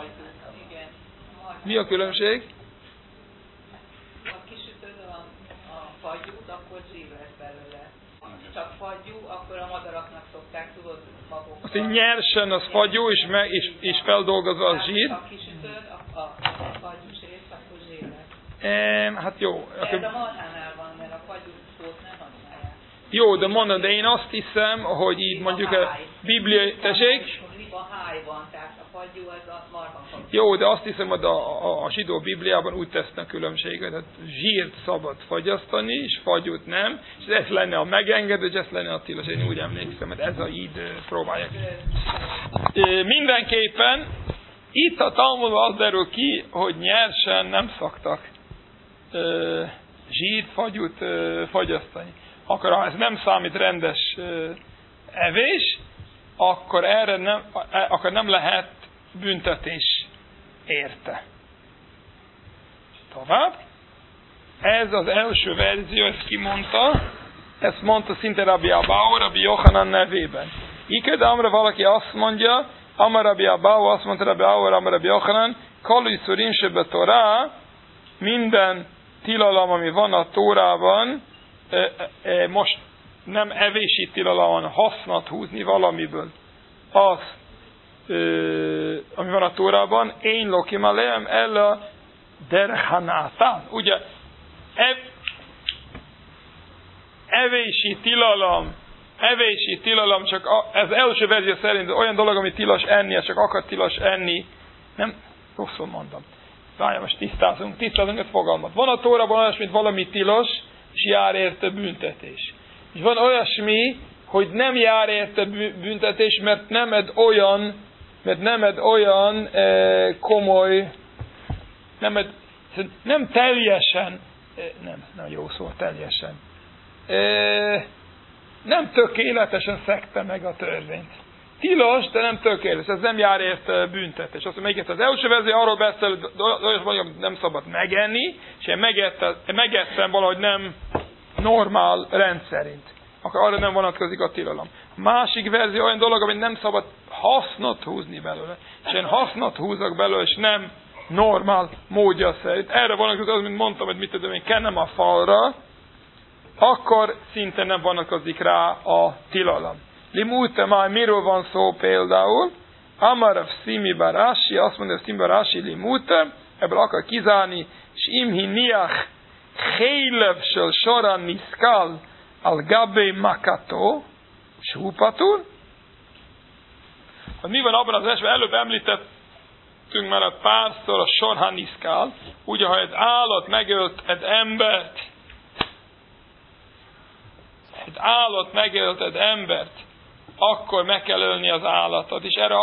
Mi a különbség? Ha kisütöd a fagyút, akkor zsír lesz belőle. Csak fagyú, akkor a madaraknak szokták, tudod, maguk. Azt így nyersen az fagyú, és feldolgozva az zsír. Ha kisütöd a fagyús részt, akkor zsír lesz. Hát jó. Ez a marhánál van, mert a fagyút nem használják. Jó, de mondom, de én azt hiszem, hogy így mondjuk a bibliai... Tessék? A háj van, tehát a fagyú az a marha fagyú. Jó, de azt hiszem, hogy a zsidó Bibliában úgy tesznek különbséget, hogy zsírt szabad fagyasztani, és fagyút nem, és ez lenne a megengedő, és ez lenne a tilos. Én úgy emlékszem, hogy ez a így próbálják. Mindenképpen itt a Talmudban az derül ki, hogy nyersen nem szoktak zsírt, fagyút fagyasztani. Akkor ha ez nem számít rendes evés, akkor nem lehet büntetés érte. Tovább. Ez az első verzió, ezt kimondta, ezt mondta szinte Rabbi Abau, Rabbi Yochanan nevében. Iked amra valaki azt mondja, Amar Rabbi Abau, azt mondta Rabbi Abau, Amar Rabbi Yochanan, Kalu szurin sebe Torá, minden tilalom, ami van a Tórában, most nem evési tilalom, hanem hasznot húzni valamiből. Az, ami van a Tórában, én lokim aleem ella derhanátán. Ugye, evési tilalom, csak ez első verzió szerint olyan dolog, ami tilos enni, csak akar tilos enni. Nem, rosszul mondom. Várjál, most tisztázunk egy fogalmat. Van a Tórában olyasmi, mint valami tilos, és jár érte büntetés. És van olyasmi, hogy nem jár érte büntetés, mert nem olyan komoly, nem teljesen, nem jó szó, teljesen, nem tökéletesen szegte meg a törvényt. Tilos, de nem tökéletes, ez nem jár érte büntetés. Azt mondja, az első verzió arról beszél, hogy nem szabad megenni, és én megettem valahogy nem normál rendszerint. Akkor arra nem vonatkozik a tilalom. A másik verzió olyan dolog, amit nem szabad hasznot húzni belőle. És én hasznot húzok belőle, és nem normál módja szerint. Erre vonatkozik az, mint mondtam, hogy mit tudom én, kennem a falra, akkor szinte nem vonatkozik rá a tilalom. Limute már miről van szó például? Amarav Simi Barashi, azt mondja Simi Barashi limute, ebből akar kizárni, és imhi niach chelev shel shora niskal al gabe makato, shúpatur. Mi van abban az esetben? Előbb említettünk már párszor a sorha niskal, ugye, ha egy állat megölt egy embert, akkor meg kell ölni az állatot. És erre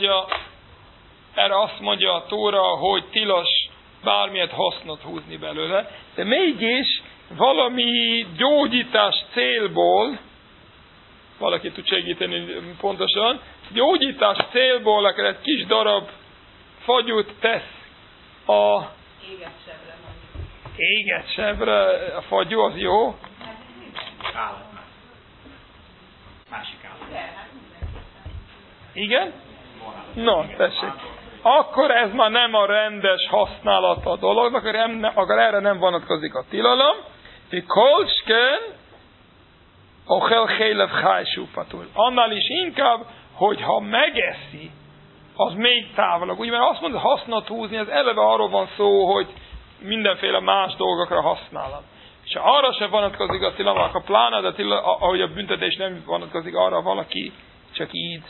azt mondja a Tóra, hogy tilos bármilyet hasznot húzni belőle. De mégis valami gyógyítás célból, valaki tud segíteni pontosan, gyógyítás célból akár egy kis darab fagyút tesz a éget sebre, a fagyú az jó. Másik állat. Igen? No, tessék. Akkor ez már nem a rendes használata a dolognak, akkor erre nem vonatkozik a tilalom. Kolcsken ochel chelev chajsúpatul. Annál is inkább, hogyha megeszi, az még távolabb. Ugye, mert azt mondja, hasznot húzni, ez eleve arról van szó, hogy mindenféle más dolgokra használom. És arra se vonatkozik a tilalom, a pláne, de ahogy a büntetés nem vonatkozik arra, valaki csak így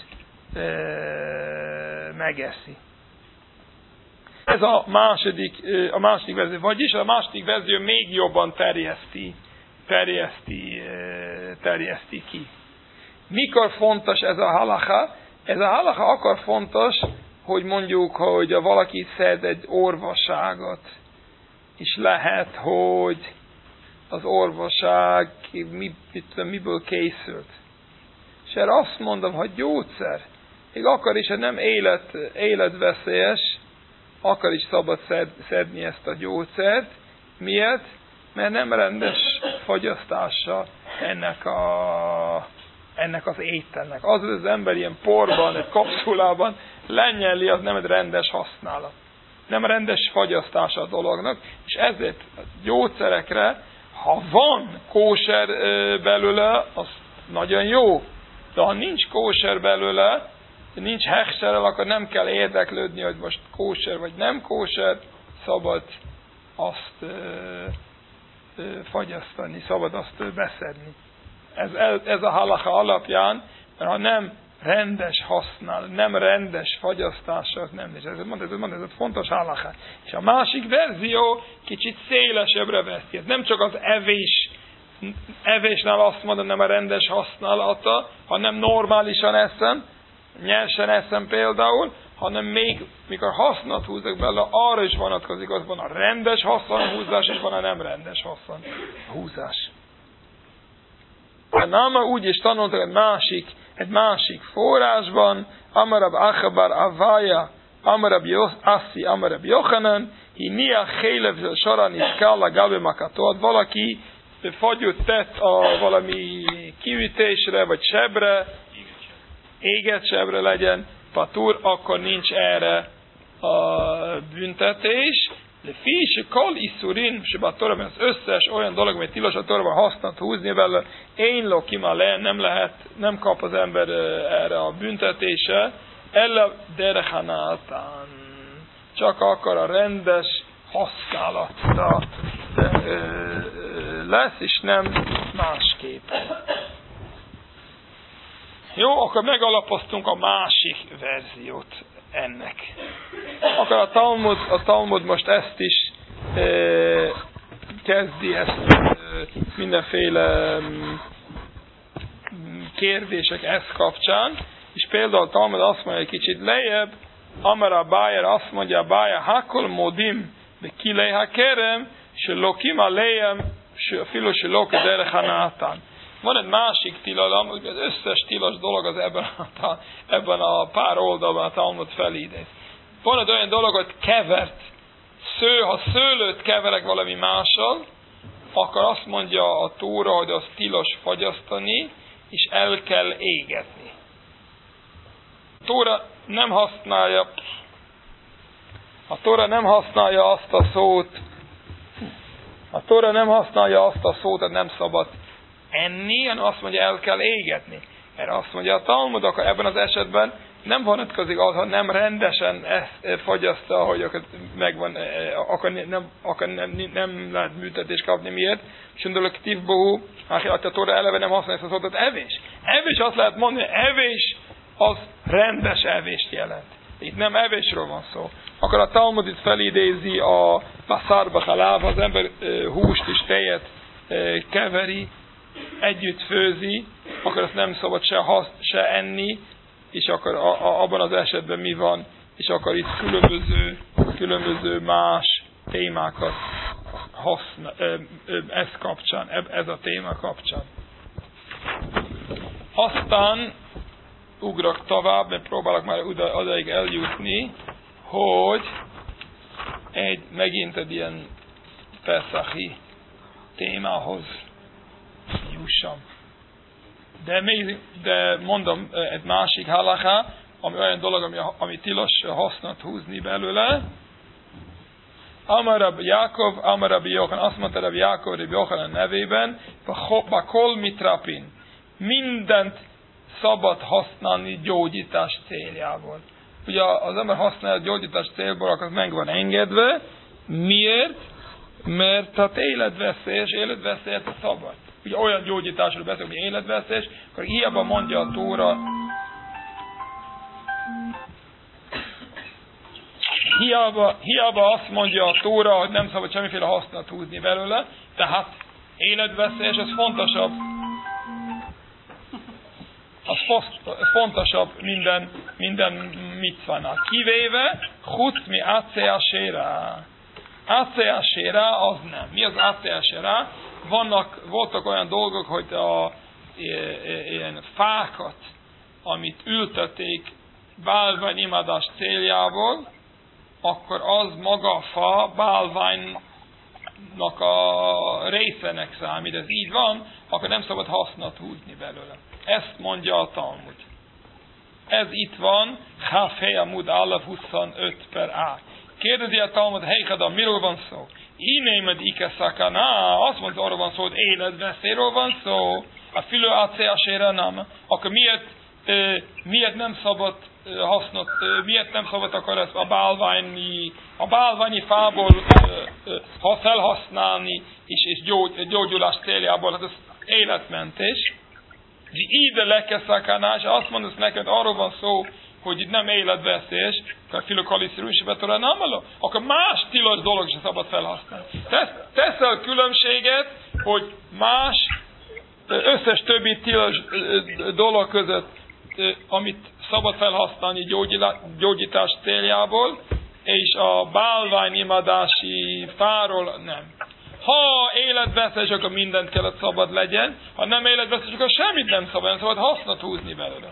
megeszi. Ez a második verzió. Vagyis a második verzió még jobban terjeszti ki. Mikor fontos ez a halacha? Ez a halacha akkor fontos, hogy mondjuk, hogy valaki szed egy orvosságot, és lehet, hogy az orvosság miből készült. És erre azt mondom, hogy gyógyszer. Még akkor is, hogy nem életveszélyes, akkor is szabad szedni ezt a gyógyszert. Miért? Mert nem rendes fogyasztása ennek az ételnek. Az, hogy az ember ilyen porban, egy kapszulában lenyeli, az nem egy rendes használat. Nem rendes fogyasztása a dolognak, és ezért a gyógyszerekre, ha van kóser belőle, az nagyon jó. De ha nincs kóser belőle, nincs hechserrel, akkor nem kell érdeklődni, hogy most kóser vagy nem kóser, szabad azt fogyasztani, szabad azt beszedni. Ez a halacha alapján, mert ha nem rendes használ, nem rendes fogyasztása, az nem. Ez egy fontos halacha. És a másik verzió kicsit szélesebbre veszi. Ez nem csak az evésnál azt mondom, nem a rendes használata, hanem normálisan eszem, nyersen eszem például, hanem még, mikor hasznot húzok belőle, arra is vonatkozik, az van a rendes haszonhúzás, és van a nem rendes haszonhúzás. A náma úgy is tanultak egy másik forrásban, Amarab Achabar Avaya, Amarab Assi, Amarab Yochanan, Hinia Hélev Sarani Kalla Gabe Makatod, valaki fagyot tett valami kiütésre, vagy sebre, éget sebre legyen, patur, akkor nincs erre a büntetés. De fis, kol iszurin, se Torában az összes olyan dolog, amit tilos a Torában hasznot húzni vele, én lokima le, nem kap az ember erre a büntetése, ella derechanátán. Csak akkor a rendes használatra lesz, és nem másképp. Jó, akkor megalapoztunk a másik verziót ennek. Akkor a Talmud most ezt is kezdi, mindenféle kérdések ezt kapcsán, és például a Talmud azt mondja, egy kicsit lejjebb, Amara Bájer azt mondja, Bájer hakol modim, de kilej hakerem, se lokim alejem, se filo se lok derechanátán. Van egy másik tilalom, hogy az összes tilos dolog az ebben a pár oldalban a Talmud felidéz. Van egy olyan dolog, hogy kevert. Ha szőlőt keverek valami mással, akkor azt mondja a Tóra, hogy az tilos fogyasztani, és el kell égetni. A Tóra nem használja azt a szót, hogy nem szabad enni, hanem azt mondja, el kell égetni. Erre azt mondja a Talmud, akkor ebben az esetben nem vonatkozik az, ha nem rendesen ezt fogyasztja, hogy akkor nem lehet büntetést kapni. Miért? Sundolok tívbohú, a Tóra eleve nem használja ezt a szót, evés. Evés azt lehet mondani, evés az rendes evést jelent. Itt nem evésről van szó. Akkor a Talmud itt felidézi a basarba haláv, az ember húst és tejet keveri, együtt főzi, akkor azt nem szabad se enni, és akkor abban az esetben mi van, és akkor itt különböző más témákat ez kapcsán, ez a téma kapcsán. Aztán ugrok tovább, mert próbálok már odaig eljutni, hogy megint egy ilyen peszachi témához jussam. De mondom, egy másik halacha, ami olyan dolog, ami tilos hasznot húzni belőle. Amarab Jákov, Amarab Jóhan, azt mondta Rabbi Jákov, Rabbi Jóhan nevében, bakol mitrapin. Mindent szabad használni gyógyítás céljából. Ugye az ember használja gyógyítás célból, akkor meg van engedve. Miért? Mert tehát életveszélyes a szabad. Ugye olyan gyógyításról beszélünk, hogy életveszélyes, akkor hiába mondja a Tóra, hiába azt mondja a Tóra, hogy nem szabad semmiféle hasznot húzni belőle, tehát életveszélyes, ez fontosabb minden micvánál. Kivéve, chutz mi acea shera. Acea shera az nem. Mi az acea shera? Voltak olyan dolgok, hogy ilyen fákat, amit ültették bálványimádás céljából, akkor az maga a fa bálványnak a részenek számít. Ez így van, akkor nem szabad hasznot húzni belőle. Ezt mondja a Talmud. Ez itt van, Hafé Amud Aleph 25 per A. Kérdezi a Talmud, Heichadam, miről van szó? Inémed ike szakana, azt mondja, arról van szó, hogy életveszélyről van szó. A fülő acéasére nem. Akkor miért nem szabad hasznot, miért nem szabad akkor ezt a bálványi fából felhasználni és gyógyulás céljából, hát ez életmentés. Ide lekeszakánás, azt mondasz neked, arról van szó, hogy itt nem életveszélyes, akkor filokaliszirú is betorra nem való, akkor más tilos dolog sem szabad felhasználni. Teszel különbséget, hogy más összes többi tilos dolog között, amit szabad felhasználni gyógyítás céljából, és a bálványimadási fáról nem. Ha életveszélyes, akkor mindent kellett szabad legyen, ha nem életveszélyes, akkor semmit nem szabad hasznot húzni belőle.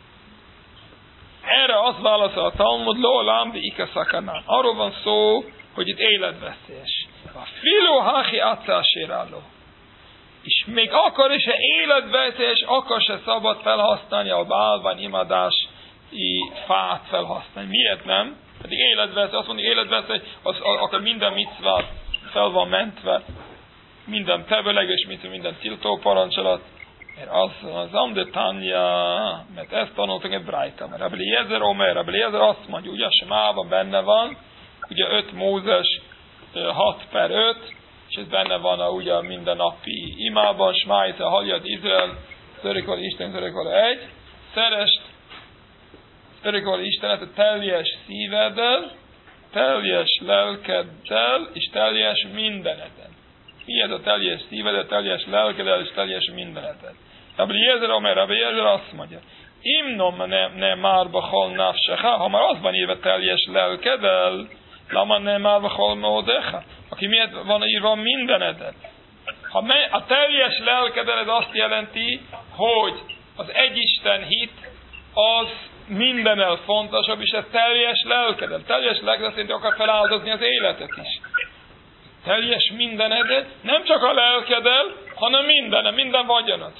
Erre az válaszol a Talmud, lo lámbi ike szakanán. Arról van szó, hogy itt életveszélyes. A filó hachi acáséráló. És még akkor is, ha életveszélyes, akkor se szabad felhasználni a bálványimadási fát felhasználni. Miért nem? Pedig életveszélyes, azt mondjuk életveszélyes, akkor minden micvát fel van mentve, minden tevelegés, minden tiltó parancsolat, mert az Amdetanya, mert ezt tanultunk egy Brájta, mert Rabbi Eliezer azt mondja, ugye a Semában benne van, ugye 5 Mózes 6 per 5, és ez benne van ugye mindennapi imában, Smájta, hagyjad Izrael, Szörikol Isten, Szörikol egy, szerest Szörikol Istenet a teljes szíveddel, teljes lelkeddel, és teljes mindeneden. Mi ez a teljes szíveddel, teljes lelkeddel, és teljes mindeneden? Rabbi Eliezer azt mondja, Imnom ne márba hol nafsecha, ha már az van írva teljes lelkeddel, lama ne márba hol módecha, aki miért van írva mindenedet? A teljes lelkeddel ez azt jelenti, hogy az egyisten hit az mindennel fontosabb, és ez teljes lelkeddel. Teljes lelkeddel szerint akar feláldozni az életet is. Teljes mindenedet, nem csak a lelkeddel, hanem minden vagyonat.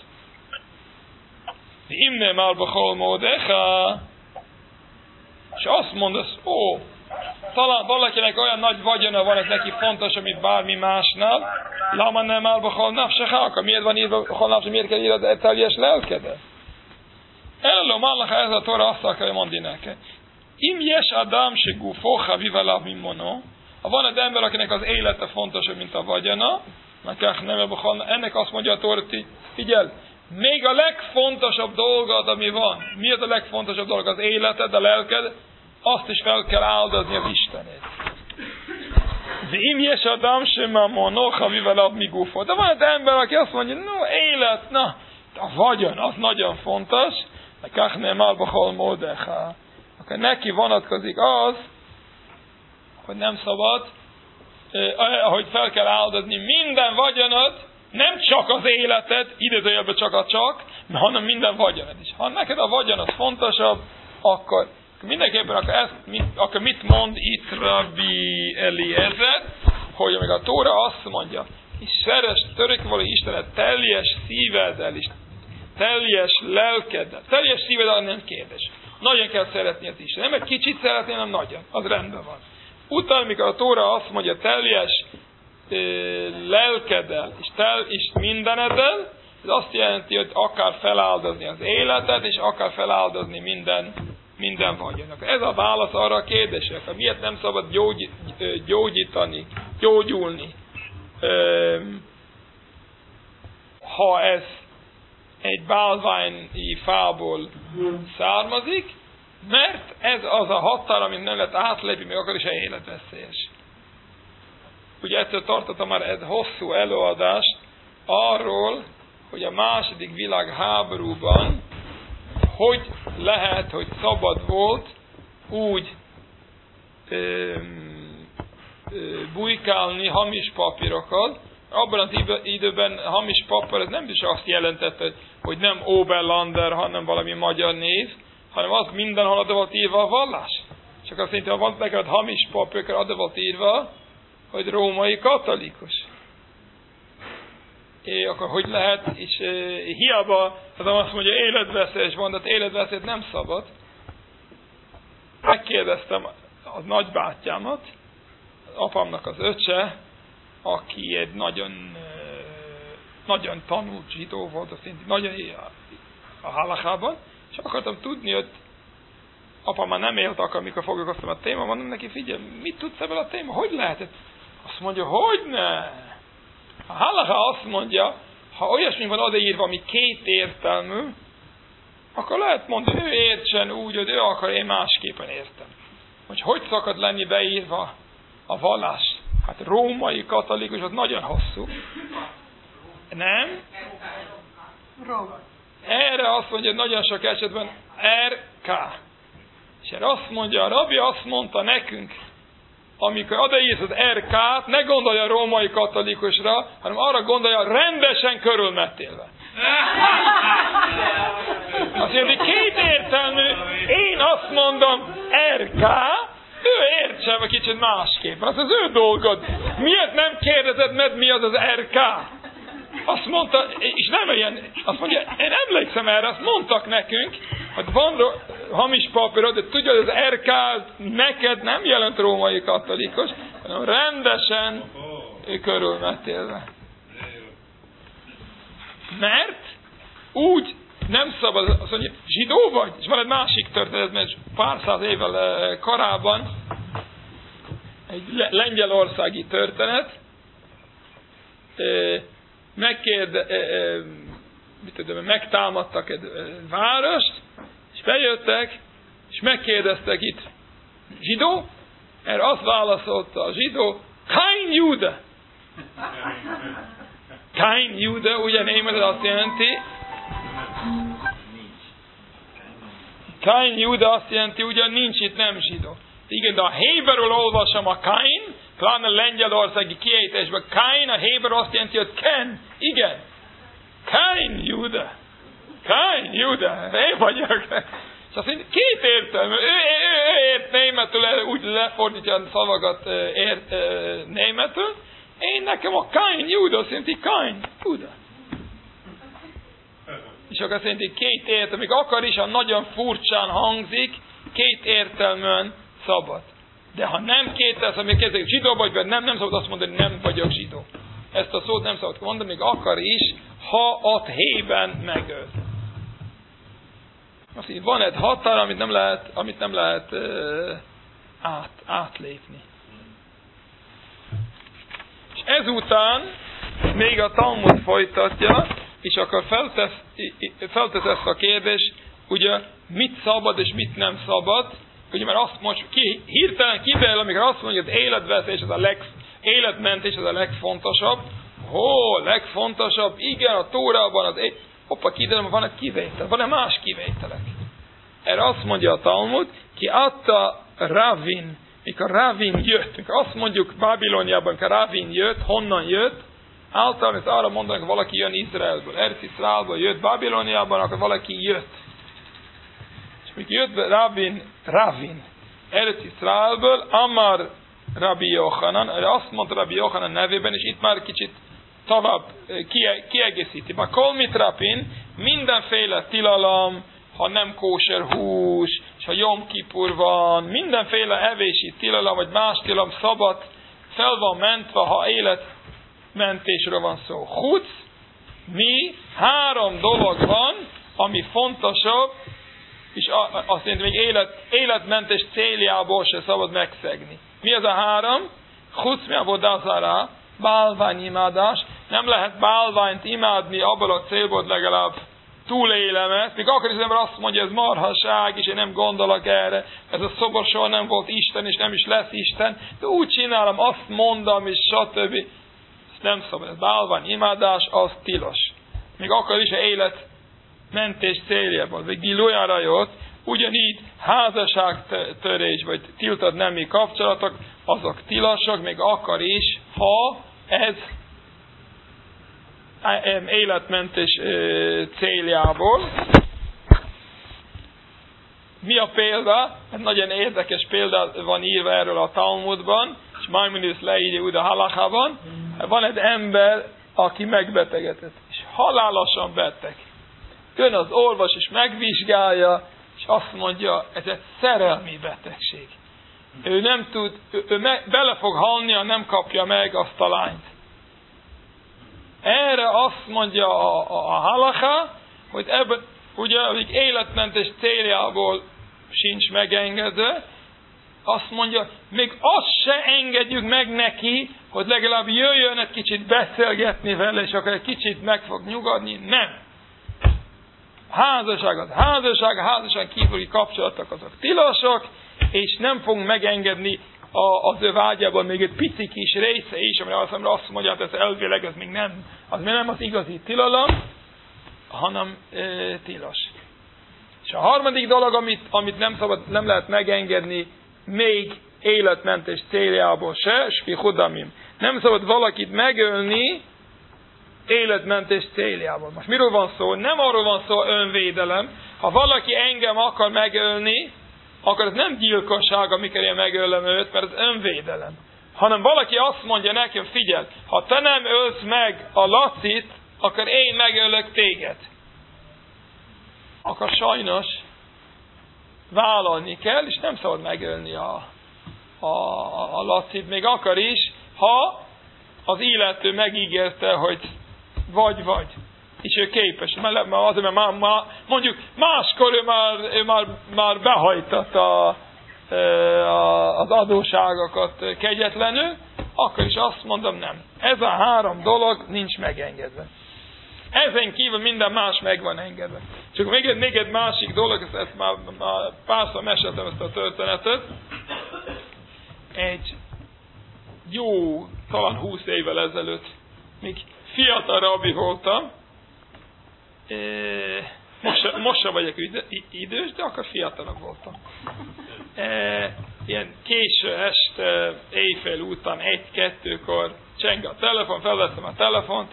Imne málba holmódecha, és azt mondasz, talán valakinek olyan nagy vagyona van, ez neki fontosabb, mint bármi másnál, lama nem málba holnapsecha, akkor miért van írva holnapsecha, miért kell írva a teljes lelkedet? Elő Malach, ez a Tóra azt akarja mondani neked. Im yes adam se gufo chavivaláv mimono. Ha van egy ember, akinek az élete fontosabb, mint a vagyona, ennek azt mondja a Tóra, figyelj, még a legfontosabb dolgod, ami van, mi az a legfontosabb dolog? Az életed, a lelked, azt is fel kell áldozni az Istenét. De im yes adam se mamono chavivaláv mi gufo. De van egy ember, aki azt mondja, élet, a vagyon, az nagyon fontos, akkor neki vonatkozik az, hogy nem szabad, hogy fel kell áldozni minden vagyonat, nem csak az életed, idézőjelben csak, hanem minden vagyonat is. Ha neked a vagyonat fontosabb, akkor mindenképpen akkor mit mond itt Rabbi Eliezer, hogy amíg a Tóra azt mondja, és szeres törökkévaló Istenet teljes szíveddel is, teljes lelkeddel. Teljes szíveddel nem kérdés. Nagyon kell szeretni az Isten. Nem egy kicsit szeretni, hanem nagyon. Az rendben van. Utána, mikor a Tóra azt mondja teljes lelkeddel és mindeneddel, ez azt jelenti, hogy akar feláldozni az életet, és akar feláldozni minden vagyonak. Ez a válasz arra a kérdésre, miért nem szabad gyógyítani, gyógyulni ha ez egy bálványi fából származik, mert ez az a határ, amit nem lehet átlépni, még akkor is életveszélyes. Ugye ettől tartottam már egy hosszú előadást arról, hogy a második világháborúban hogy lehet, hogy szabad volt úgy bujkálni hamis papírokat. Abban az időben hamis papír, ez nem is azt jelentette, hogy nem Oberlander, hanem valami magyar név, hanem az mindenhol oda volt írva a vallás. Csak azt jelenti, ha van neked hamis papír, oda volt írva, hogy római katolikus. Akkor hogy lehet, és hiába az azt mondja, életveszélyes van, de életveszélyt nem szabad. Megkérdeztem a nagybátyámat, az apámnak az öccse, aki egy nagyon tanult zsidó volt, azt jelenti, nagyon a halachában, és akartam tudni, hogy apám már nem élt akkor, amikor foglalkoztam a téma, mondom neki, figyelj, mit tudsz ebből a téma? Hogy lehet? Azt mondja, hogy ne? A halacha azt mondja, ha olyasmi van odaírva, ami két értelmű, akkor lehet mondani, ő értsen úgy, hogy ő akar, én másképpen értem. Hogy szokott lenni beírva a vallás? Hát római katolikus, az nagyon hosszú. Nem? Erre azt mondja, hogy nagyon sok esetben RK. És erre azt mondja, a rabbi azt mondta nekünk, amikor odaírsz az RK-t, ne gondolj a római katolikusra, hanem arra gondolja, rendesen körülmetélve. Azt jelenti, két értelmű, én azt mondom RK, ő értsen egy kicsit másképpen, az az ő dolgod. Miért nem kérdezed meg, mi az az RK? Azt mondta, és nem ilyen, azt mondja, én emlékszem erre, azt mondtak nekünk, hogy van hamis papírod, de tudja, hogy az RK neked nem jelent római katolikus, hanem rendesen körülmetélve. Mert úgy nem szabad, azt mondja, zsidó vagy? És van egy másik történet, mert pár száz évvel korábban egy lengyelországi történet, megtámadtak egy várost, és bejöttek, és megkérdeztek itt, zsidó? Erre azt válaszolta a zsidó, kein Jude. Kein Jude, ugye németül azt jelenti, kein Jude azt jelenti, ugyan nincs itt nem zsidó. Igen, de a héberül olvasom a kein, pláne lengyelországi kiejtésben, kein, a héberül azt jelenti, hogy ken. Igen. Kein Jude. Kein Jude. Én vagyok. És azt mondja, két értelmű. Ő ért németül, úgy lefordítja a szavakat németül. Én nekem a kein Jude, azt jelenti kein Jude. És akkor azt jelenti, két értelmű. Még akar is, ha nagyon furcsán hangzik, két értelműen szabad. De ha nem kételsz, amíg kezdődik, zsidó vagy, vagy nem szabad azt mondani, hogy nem vagyok zsidó. Ezt a szót nem szabad mondani, még akar is, ha ott hében megöl. Azt így van egy határ, amit nem lehet átlépni. És ezután még a Talmud folytatja, és akkor feltesz ezt a kérdést, ugye mit szabad és mit nem szabad. Ugye mert azt most hirtelen kiderül, amikor azt mondja, hogy az életvesztés, életmentés az a legfontosabb. Legfontosabb? Igen, a Tórában kiderül, van egy kivétel, van-e más kivételek? Erre azt mondja a Talmud, ki adta Ravin, mikor Ravin jött, mikor azt mondjuk Babiloniában, mikor Ravin jött, honnan jött, általában ezt arra mondanak, hogy valaki jön Izraelből, Eretz Izraelből jött, Babiloniában, akkor valaki jött. Mikor jött Ravin, Eretz Izraelből, Amar Rabbi Yochanan, azt mondta Rabbi Yochanan nevében, és itt már kicsit tovább kiegészíti. A kol mitrapin, mindenféle tilalom, ha nem kóser hús, és ha Jom Kipur van, mindenféle evési tilalom, vagy más tilalom szabad, fel van mentve, ha életmentésről van szó. Huc, három dolog van, ami fontosabb, és azt jelenti, még életmentés céljából se szabad megszegni. Mi az a három? Chuc mi avodazara, bálványimádás. Nem lehet bálványt imádni abban a célból, hogy legalább túlélem ezt. Még akkor is az ember azt mondja, ez marhaság, és én nem gondolok erre. Ez a szobor soha nem volt Isten, és nem is lesz Isten. De úgy csinálom, azt mondom, és stb. Ez nem szabad. Ez bálványimádás, az tilos. Még akkor is, ha életmentés céljában. Egy Gilójára jött, ugyanígy házasságtörés, vagy tiltott nemi kapcsolatok, azok tilosak, még akkor is, ha ez életmentés céljából. Mi a példa? Ez nagyon érdekes példa van írva erről a Talmudban, és Maimonides leírja úgy a halachában. Van egy ember, aki megbetegedett, és halálosan beteg. Jön az orvos, és megvizsgálja, és azt mondja, ez egy szerelmi betegség. Ő nem tud, bele fog halni, ha nem kapja meg azt a lányt. Erre azt mondja a halacha, hogy ebben ugye, amíg életmentés céljából sincs megengedve, azt mondja, még azt se engedjük meg neki, hogy legalább jöjjön egy kicsit beszélgetni vele, és akkor egy kicsit meg fog nyugodni. Nem. Házasság kívüli kapcsolatok azok tilosak, és nem fogunk megengedni az ő vágyában még egy pici kis része is, amire azt mondja, hogy ez elvileg ez még nem az igazi tilalom, hanem tilos. És a harmadik dolog, amit nem lehet megengedni még életmentés céljából se, spihudamim. Nem szabad valakit megölni életmentés céljából. Most miről van szó? Nem arról van szó önvédelem. Ha valaki engem akar megölni, akkor ez nem gyilkosság, amikor én megölöm őt, mert ez önvédelem. Hanem valaki azt mondja nekem, figyelj, ha te nem ölsz meg a Lacit, akkor én megölök téged. Akkor sajnos vállalni kell, és nem szabad megölni a Lacit, még akkor is, ha az illető megígérte, hogy vagy. És ő képes. Mert mondjuk máskor ő már behajtatta az adóságokat kegyetlenül, akkor is azt mondom, nem. Ez a 3 dolog nincs megengedve. Ezen kívül minden más meg van engedve. Csak még egy másik dolog, ezt már párszor meséltem ezt a történetet. Egy jó, talán 20 évvel ezelőtt, még fiatal rabbi voltam, most sem vagyok idős, de akkor fiatalabb voltam. Ilyen késő este, éjfél után, 1-2-kor cseng a telefon, felveszem a telefont,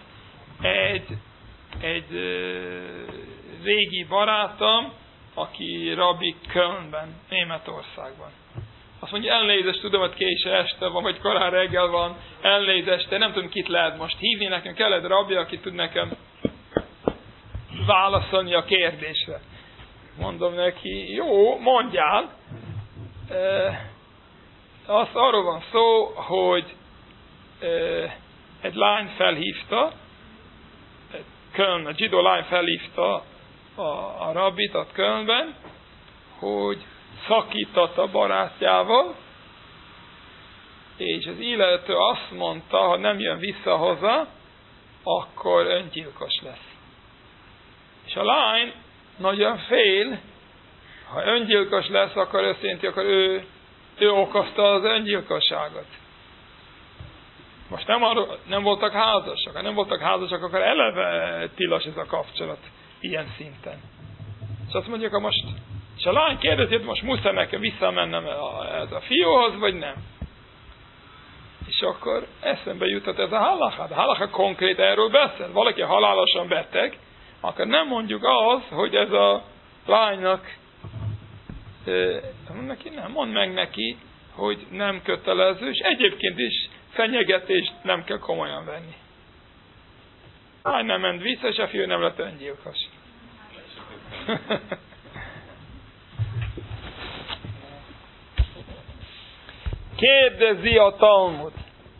egy régi barátom, aki rabbi Kölnben, Németországban. Azt mondja, elnézést, tudom, hogy késő este van, vagy korán reggel van, elnézést, de nem tudom, kit lehet most hívni, nekem kell egy rabbi, aki tud nekem válaszolni a kérdésre. Mondom neki, jó, mondjál. Azt arról van szó, hogy egy lány felhívta, a zsidó lány felhívta a rabbit ott Kölnben, hogy szakított a barátjával, és az illető azt mondta, ha nem jön vissza hozzá, akkor öngyilkos lesz. És a lány nagyon fél, ha öngyilkos lesz, akkor azt jelenti, akkor ő okozta az öngyilkosságot. Most nem voltak házasak. Ha nem voltak házasak, akkor eleve tilos ez a kapcsolat ilyen szinten. És azt mondjuk, és a lány kérdezi, hogy most muszáj nekem visszamennem ez a fiúhoz, vagy nem. És akkor eszembe jutott ez a halacha. A halacha konkrét erről beszél. Valaki halálosan beteg, akkor nem mondjuk az, hogy ez a lánynak mondd meg neki, hogy nem kötelező, és egyébként is fenyegetést nem kell komolyan venni. A lány nem ment vissza, és a fiú nem lett öngyilkos. Kérdezi a Talmud.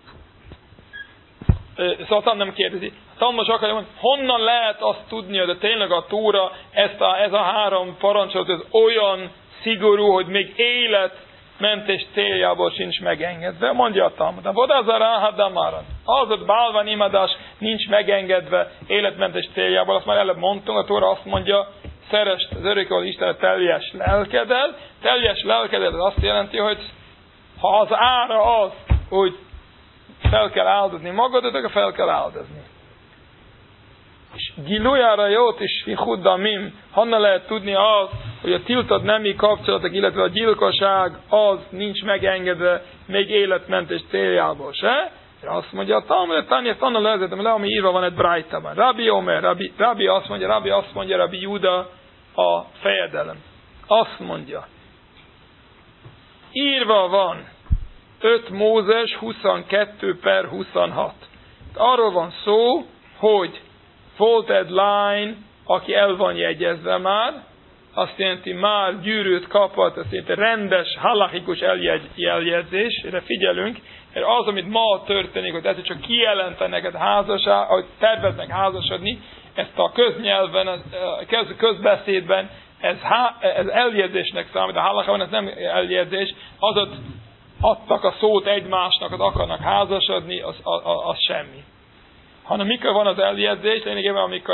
Szóval nem kérdezi. A Talmud csak akarja mondani, honnan lehet azt tudni, hogy tényleg a Tóra ez a 3 parancsolat, ez olyan szigorú, hogy még mentés céljából sincs megengedve, mondja a Talmud. A vodazara hadamaran. Az ott bálvány imádás nincs megengedve életmentés céljából, azt már előbb mondtunk, a Tóra azt mondja, szeresd az örökkévaló Istenet teljes lelkeddel. Teljes lelkeddel azt jelenti, hogy ha az ára az, hogy fel kell áldozni magadat, akkor fel kell áldozni. És gilujára jót is huddamim, honnan lehet tudni az, hogy a tiltott nemi kapcsolatok, illetve a gyilkosság az nincs megengedve még életmentés céljából se. Azt mondja a Talmud, hogy Tanya, ezt onnan levezetem le, ami írva van egy Brájtában. Rabbi azt mondja, Rabbi Júda a fejedelem. Azt mondja, írva van 5 Mózes 22/26. Arról van szó, hogy volt egy lány, aki el van jegyezve már, azt jelenti már gyűrűt kapott, azt jelenti rendes, halachikus eljegyzés, erre figyelünk, mert az, amit ma történik, hogy ez csak kijelentenek egy házasság, hogy terveznek házasodni, ezt a köznyelven, a közbeszédben, ez eljegyzésnek számít, a halachában ez nem eljegyzés, azot adtak a szót egymásnak, az akarnak házasodni, az semmi. Hanem mikor van az eljegyzés, lényegében amikor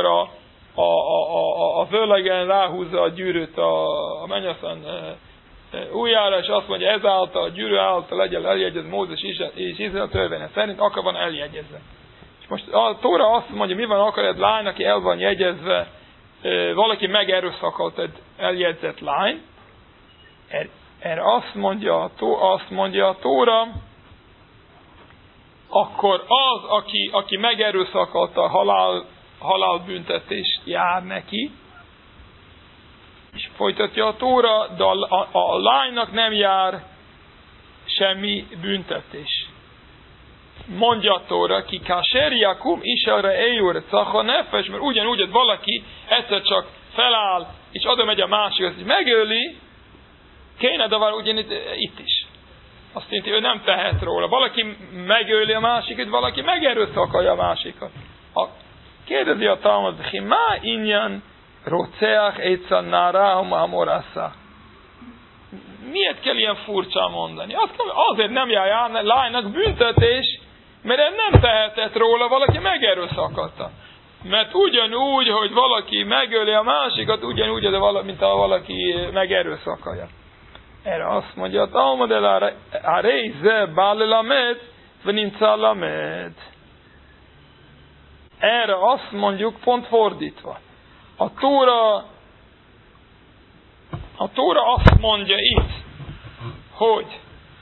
a vőlegen ráhúzza a gyűrűt a mennyasszony ujjára, és azt mondja, ezáltal a gyűrű által legyen eljegyezve Mózes és Izrael törvénye szerint, akkor van eljegyezve. És most a Tóra azt mondja, mi van akkor egy lány, aki el van jegyezve, valaki megerőszakolt egy eljegyzett lány, erre azt mondja a Tóra, akkor az, aki megerőszakolta a halálbüntetést jár neki, és folytatja a Tóra, de a lánynak nem jár semmi büntetés. Mondja a Tóra, ki káseriakum isarra eljúr cacha nefes, mert ugyanúgy, hogy valaki egyszer csak feláll, és oda megy a másikhoz, és megöli, kéne, de ugyanitt itt is. Azt jelenti, ő nem tehet róla. Valaki megöli a másikat, valaki megerőszakolja a másikat. Kérdezi a Talmud, hogy má ingyen roceach egyszan nárahum amorassa. Miért kell ilyen furcsa mondani? Azért nem jár lánynak büntetés, mert nem tehetett róla, valaki megerőszakolta. Mert ugyanúgy, hogy valaki megöli a másikat, ugyanúgy, mint ha valaki megerőszakolja. Erre azt mondja a Talmud, a része bálelamed, venincalamed. Erre azt mondjuk pont fordítva. A Tóra azt mondja itt, hogy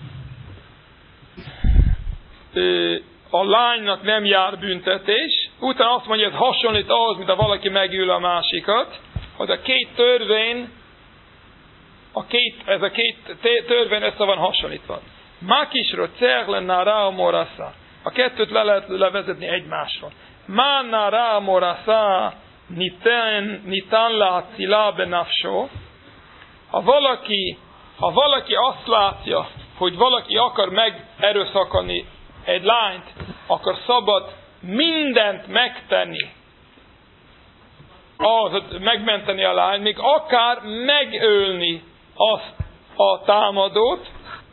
a lánynak nem jár büntetés, utána azt mondja, hogy hasonlít ahhoz, mint ha valaki megül a másikat, hogy a két törvény, ez a két törvény össze van hasonlítva. Mákisra cerlen rá a morassa. A kettőt le lehet levezetni egymásra. Mána rá a morassa nitán látszilá benafsó. Ha valaki azt látja, hogy valaki akar megerőszakolni egy lányt, akkor szabad mindent megtenni. Hogy megmenteni a lányt, még akár megölni azt a támadót.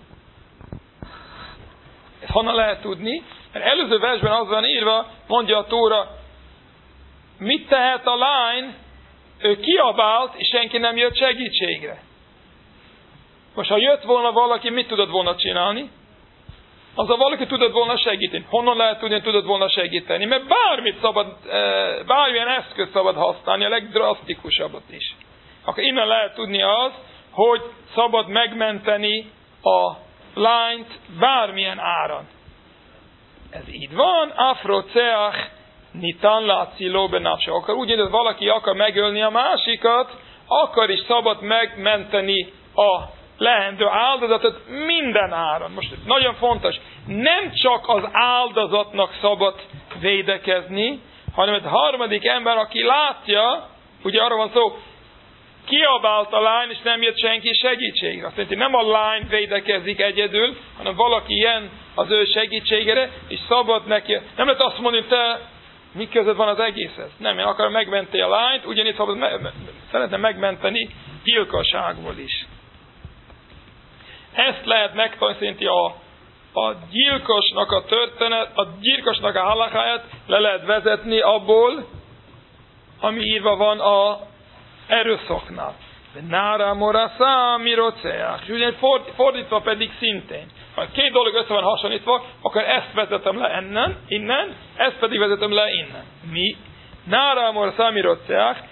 Ezt honnan lehet tudni? Mert előző versben az van írva, mondja a Tóra, mit tehet a lány? Ő kiabált, és senki nem jött segítségre. Most ha jött volna valaki, mit tudott volna csinálni? Azzal valaki tudott volna segíteni. Honnan lehet tudni, hogy tudott volna segíteni? Mert bármilyen eszköz szabad használni, a legdrasztikusabbat is. Akkor innen lehet tudni az, hogy szabad megmenteni a lányt bármilyen áron. Ez így van, afroceach nitan látsziló benafsó. Akkor úgy, hogy valaki akar megölni a másikat, akkor is szabad megmenteni a leendő áldozatot minden áron. Most nagyon fontos, nem csak az áldozatnak szabad védekezni, hanem egy harmadik ember, aki látja, ugye arra van szó, kiabált a lány, és nem jött senki segítségre. Azt jelenti, nem a lány védekezik egyedül, hanem valaki ilyen az ő segítségére, és szabad neki. Nem lehet azt mondani, te mi között van az egészhez. Nem, én akarom megmenteni a lányt, ugyanígy szabad szeretném megmenteni gyilkosságból is. ezt lehet megtanulni, szerinti a gyilkosnak a történet, a gyilkosnak a halakáját le lehet vezetni abból, ami írva van a erőszaknál. Nára moraszá miroceák. És ugye fordítva pedig szintén. Ha két dolog össze van hasonlítva, akkor ezt vezetem le innen, ezt pedig vezetem le innen. Mi? Nára moraszá miroceák,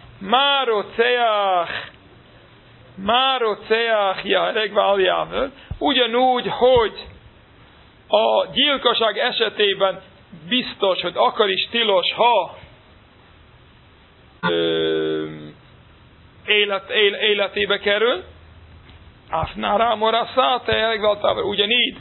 mároceák járegve aljával. Ugyanúgy, hogy a gyilkosság esetében biztos, hogy akar is tilos, ha életébe kerül, Afnára moraszá járegve ugyanígy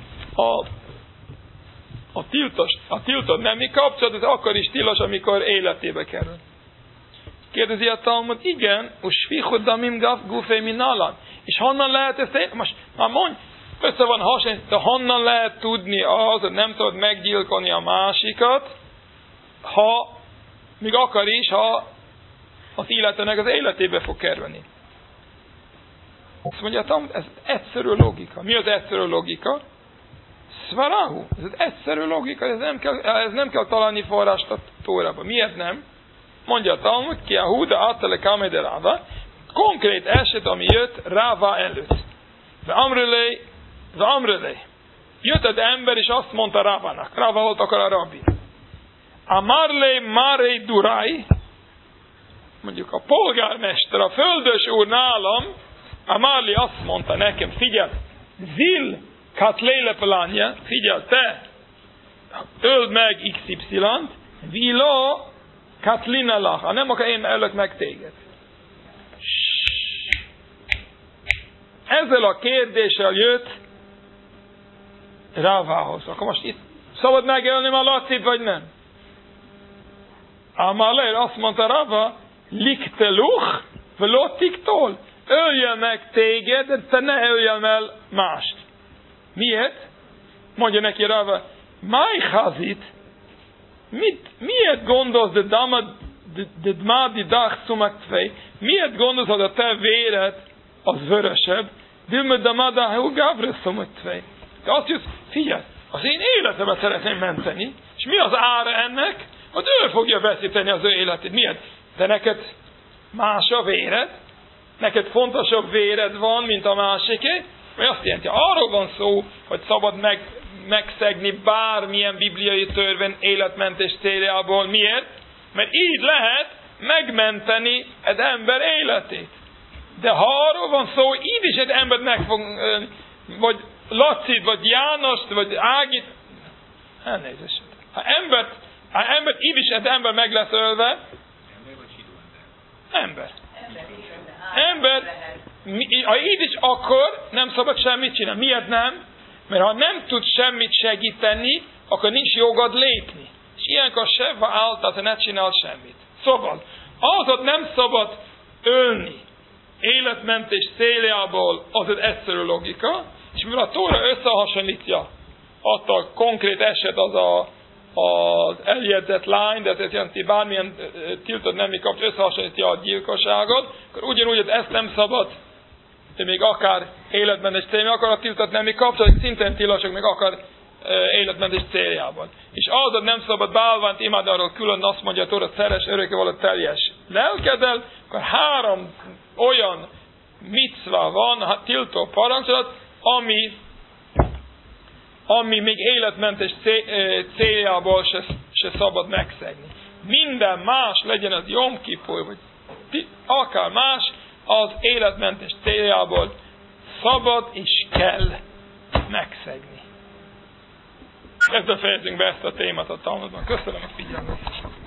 a tiltott nemi kapcsolat, ez akkor is tilos, amikor életébe kerül. Kérdezi a Talmud, igen, usfichud damim gufé minalan. És honnan lehet ezt, most már mondj, össze van hasonlítva, de honnan lehet tudni az, hogy nem tudod meggyilkolni a másikat, ha még akar is, ha az illetőnek az életébe fog kerülni. Azt mondja, ez egyszerű logika. Mi az egyszerű logika? Svarahu. Ez egyszerű logika, ez nem kell találni forrást a Tórában. Miért nem? Mondja a Talmud, ki a Húda attele kamede Ráva, konkrét eset, ami jött Ráva előtt. De Amrölé. Jött egy ember, és azt mondta Rávának. Ráva volt akkor a rabbi. Amarlé Maré Durai, mondjuk a polgármester, a földös úr nálam, Amarlé azt mondta nekem, figyelj, Zil Katléle Pelánja, figyelj, te öld meg XY-t, Vilo Katlina Lacha, nem akar én ölök meg téged. Ezzel a kérdéssel jött Rávához. Akkor most itt szabad megölni a Lacit, vagy nem? Amalé azt mondta Ráva, likteluch, velottiktól. Öljön meg téged, de te ne öljön el mást. Miért? Mondja neki Ráva, máj hazit, miért gondolsz, de dmádi dach cumaktvej, miért gondolsz, hogy a te véred az vörösebb, de azt jössz, figyelj, az én életemet szeretném menteni, és mi az ára ennek? Hogy ő fogja veszíteni az ő életét. Miért? De neked más a véred, neked fontosabb véred van, mint a másiké, vagy azt jelenti, arról van szó, hogy szabad megszegni bármilyen bibliai törvény életmentés céljából. Miért? Mert így lehet megmenteni egy ember életét. De ha arról van szó, így is egy embert meg fog, vagy Lacit, vagy Jánost, vagy Ágit, elnézést. Ha ember, így is egy ember meg lesz ölve, ember. Ha így is, akkor nem szabad semmit csinálni. Miért nem? Mert ha nem tud semmit segíteni, akkor nincs jogod lépni. És ilyenkor se vált, tehát ne csinál semmit. Szóval, azot nem szabad ölni életmentés céljából, az egy egyszerű logika, és mivel a Tóra összehasonlítja azt a konkrét eset, az eljegyzett lány, de ez jelenti bármilyen tiltott nemi kapcsolat összehasonlítja a gyilkosságot, akkor ugyanúgy, hogy ezt nem szabad, de még akár életmentés céljából, akar a tiltott nemi kapcsolat, szintén tilasok még akar életmentés céljában. És azon nem szabad bálványt imádni, arról külön azt mondja a Tóra, szeres örökkévaló teljes lelkeddel, akkor 3 olyan micva van, tiltó parancsolat, ami még életmentes céljából se szabad megszegni. Minden más, legyen az Jom Kipur, vagy akár más, az életmentes céljából szabad és kell megszegni. Ezzel fejezünk be ezt a témát a Talmudban. Köszönöm a figyelmet!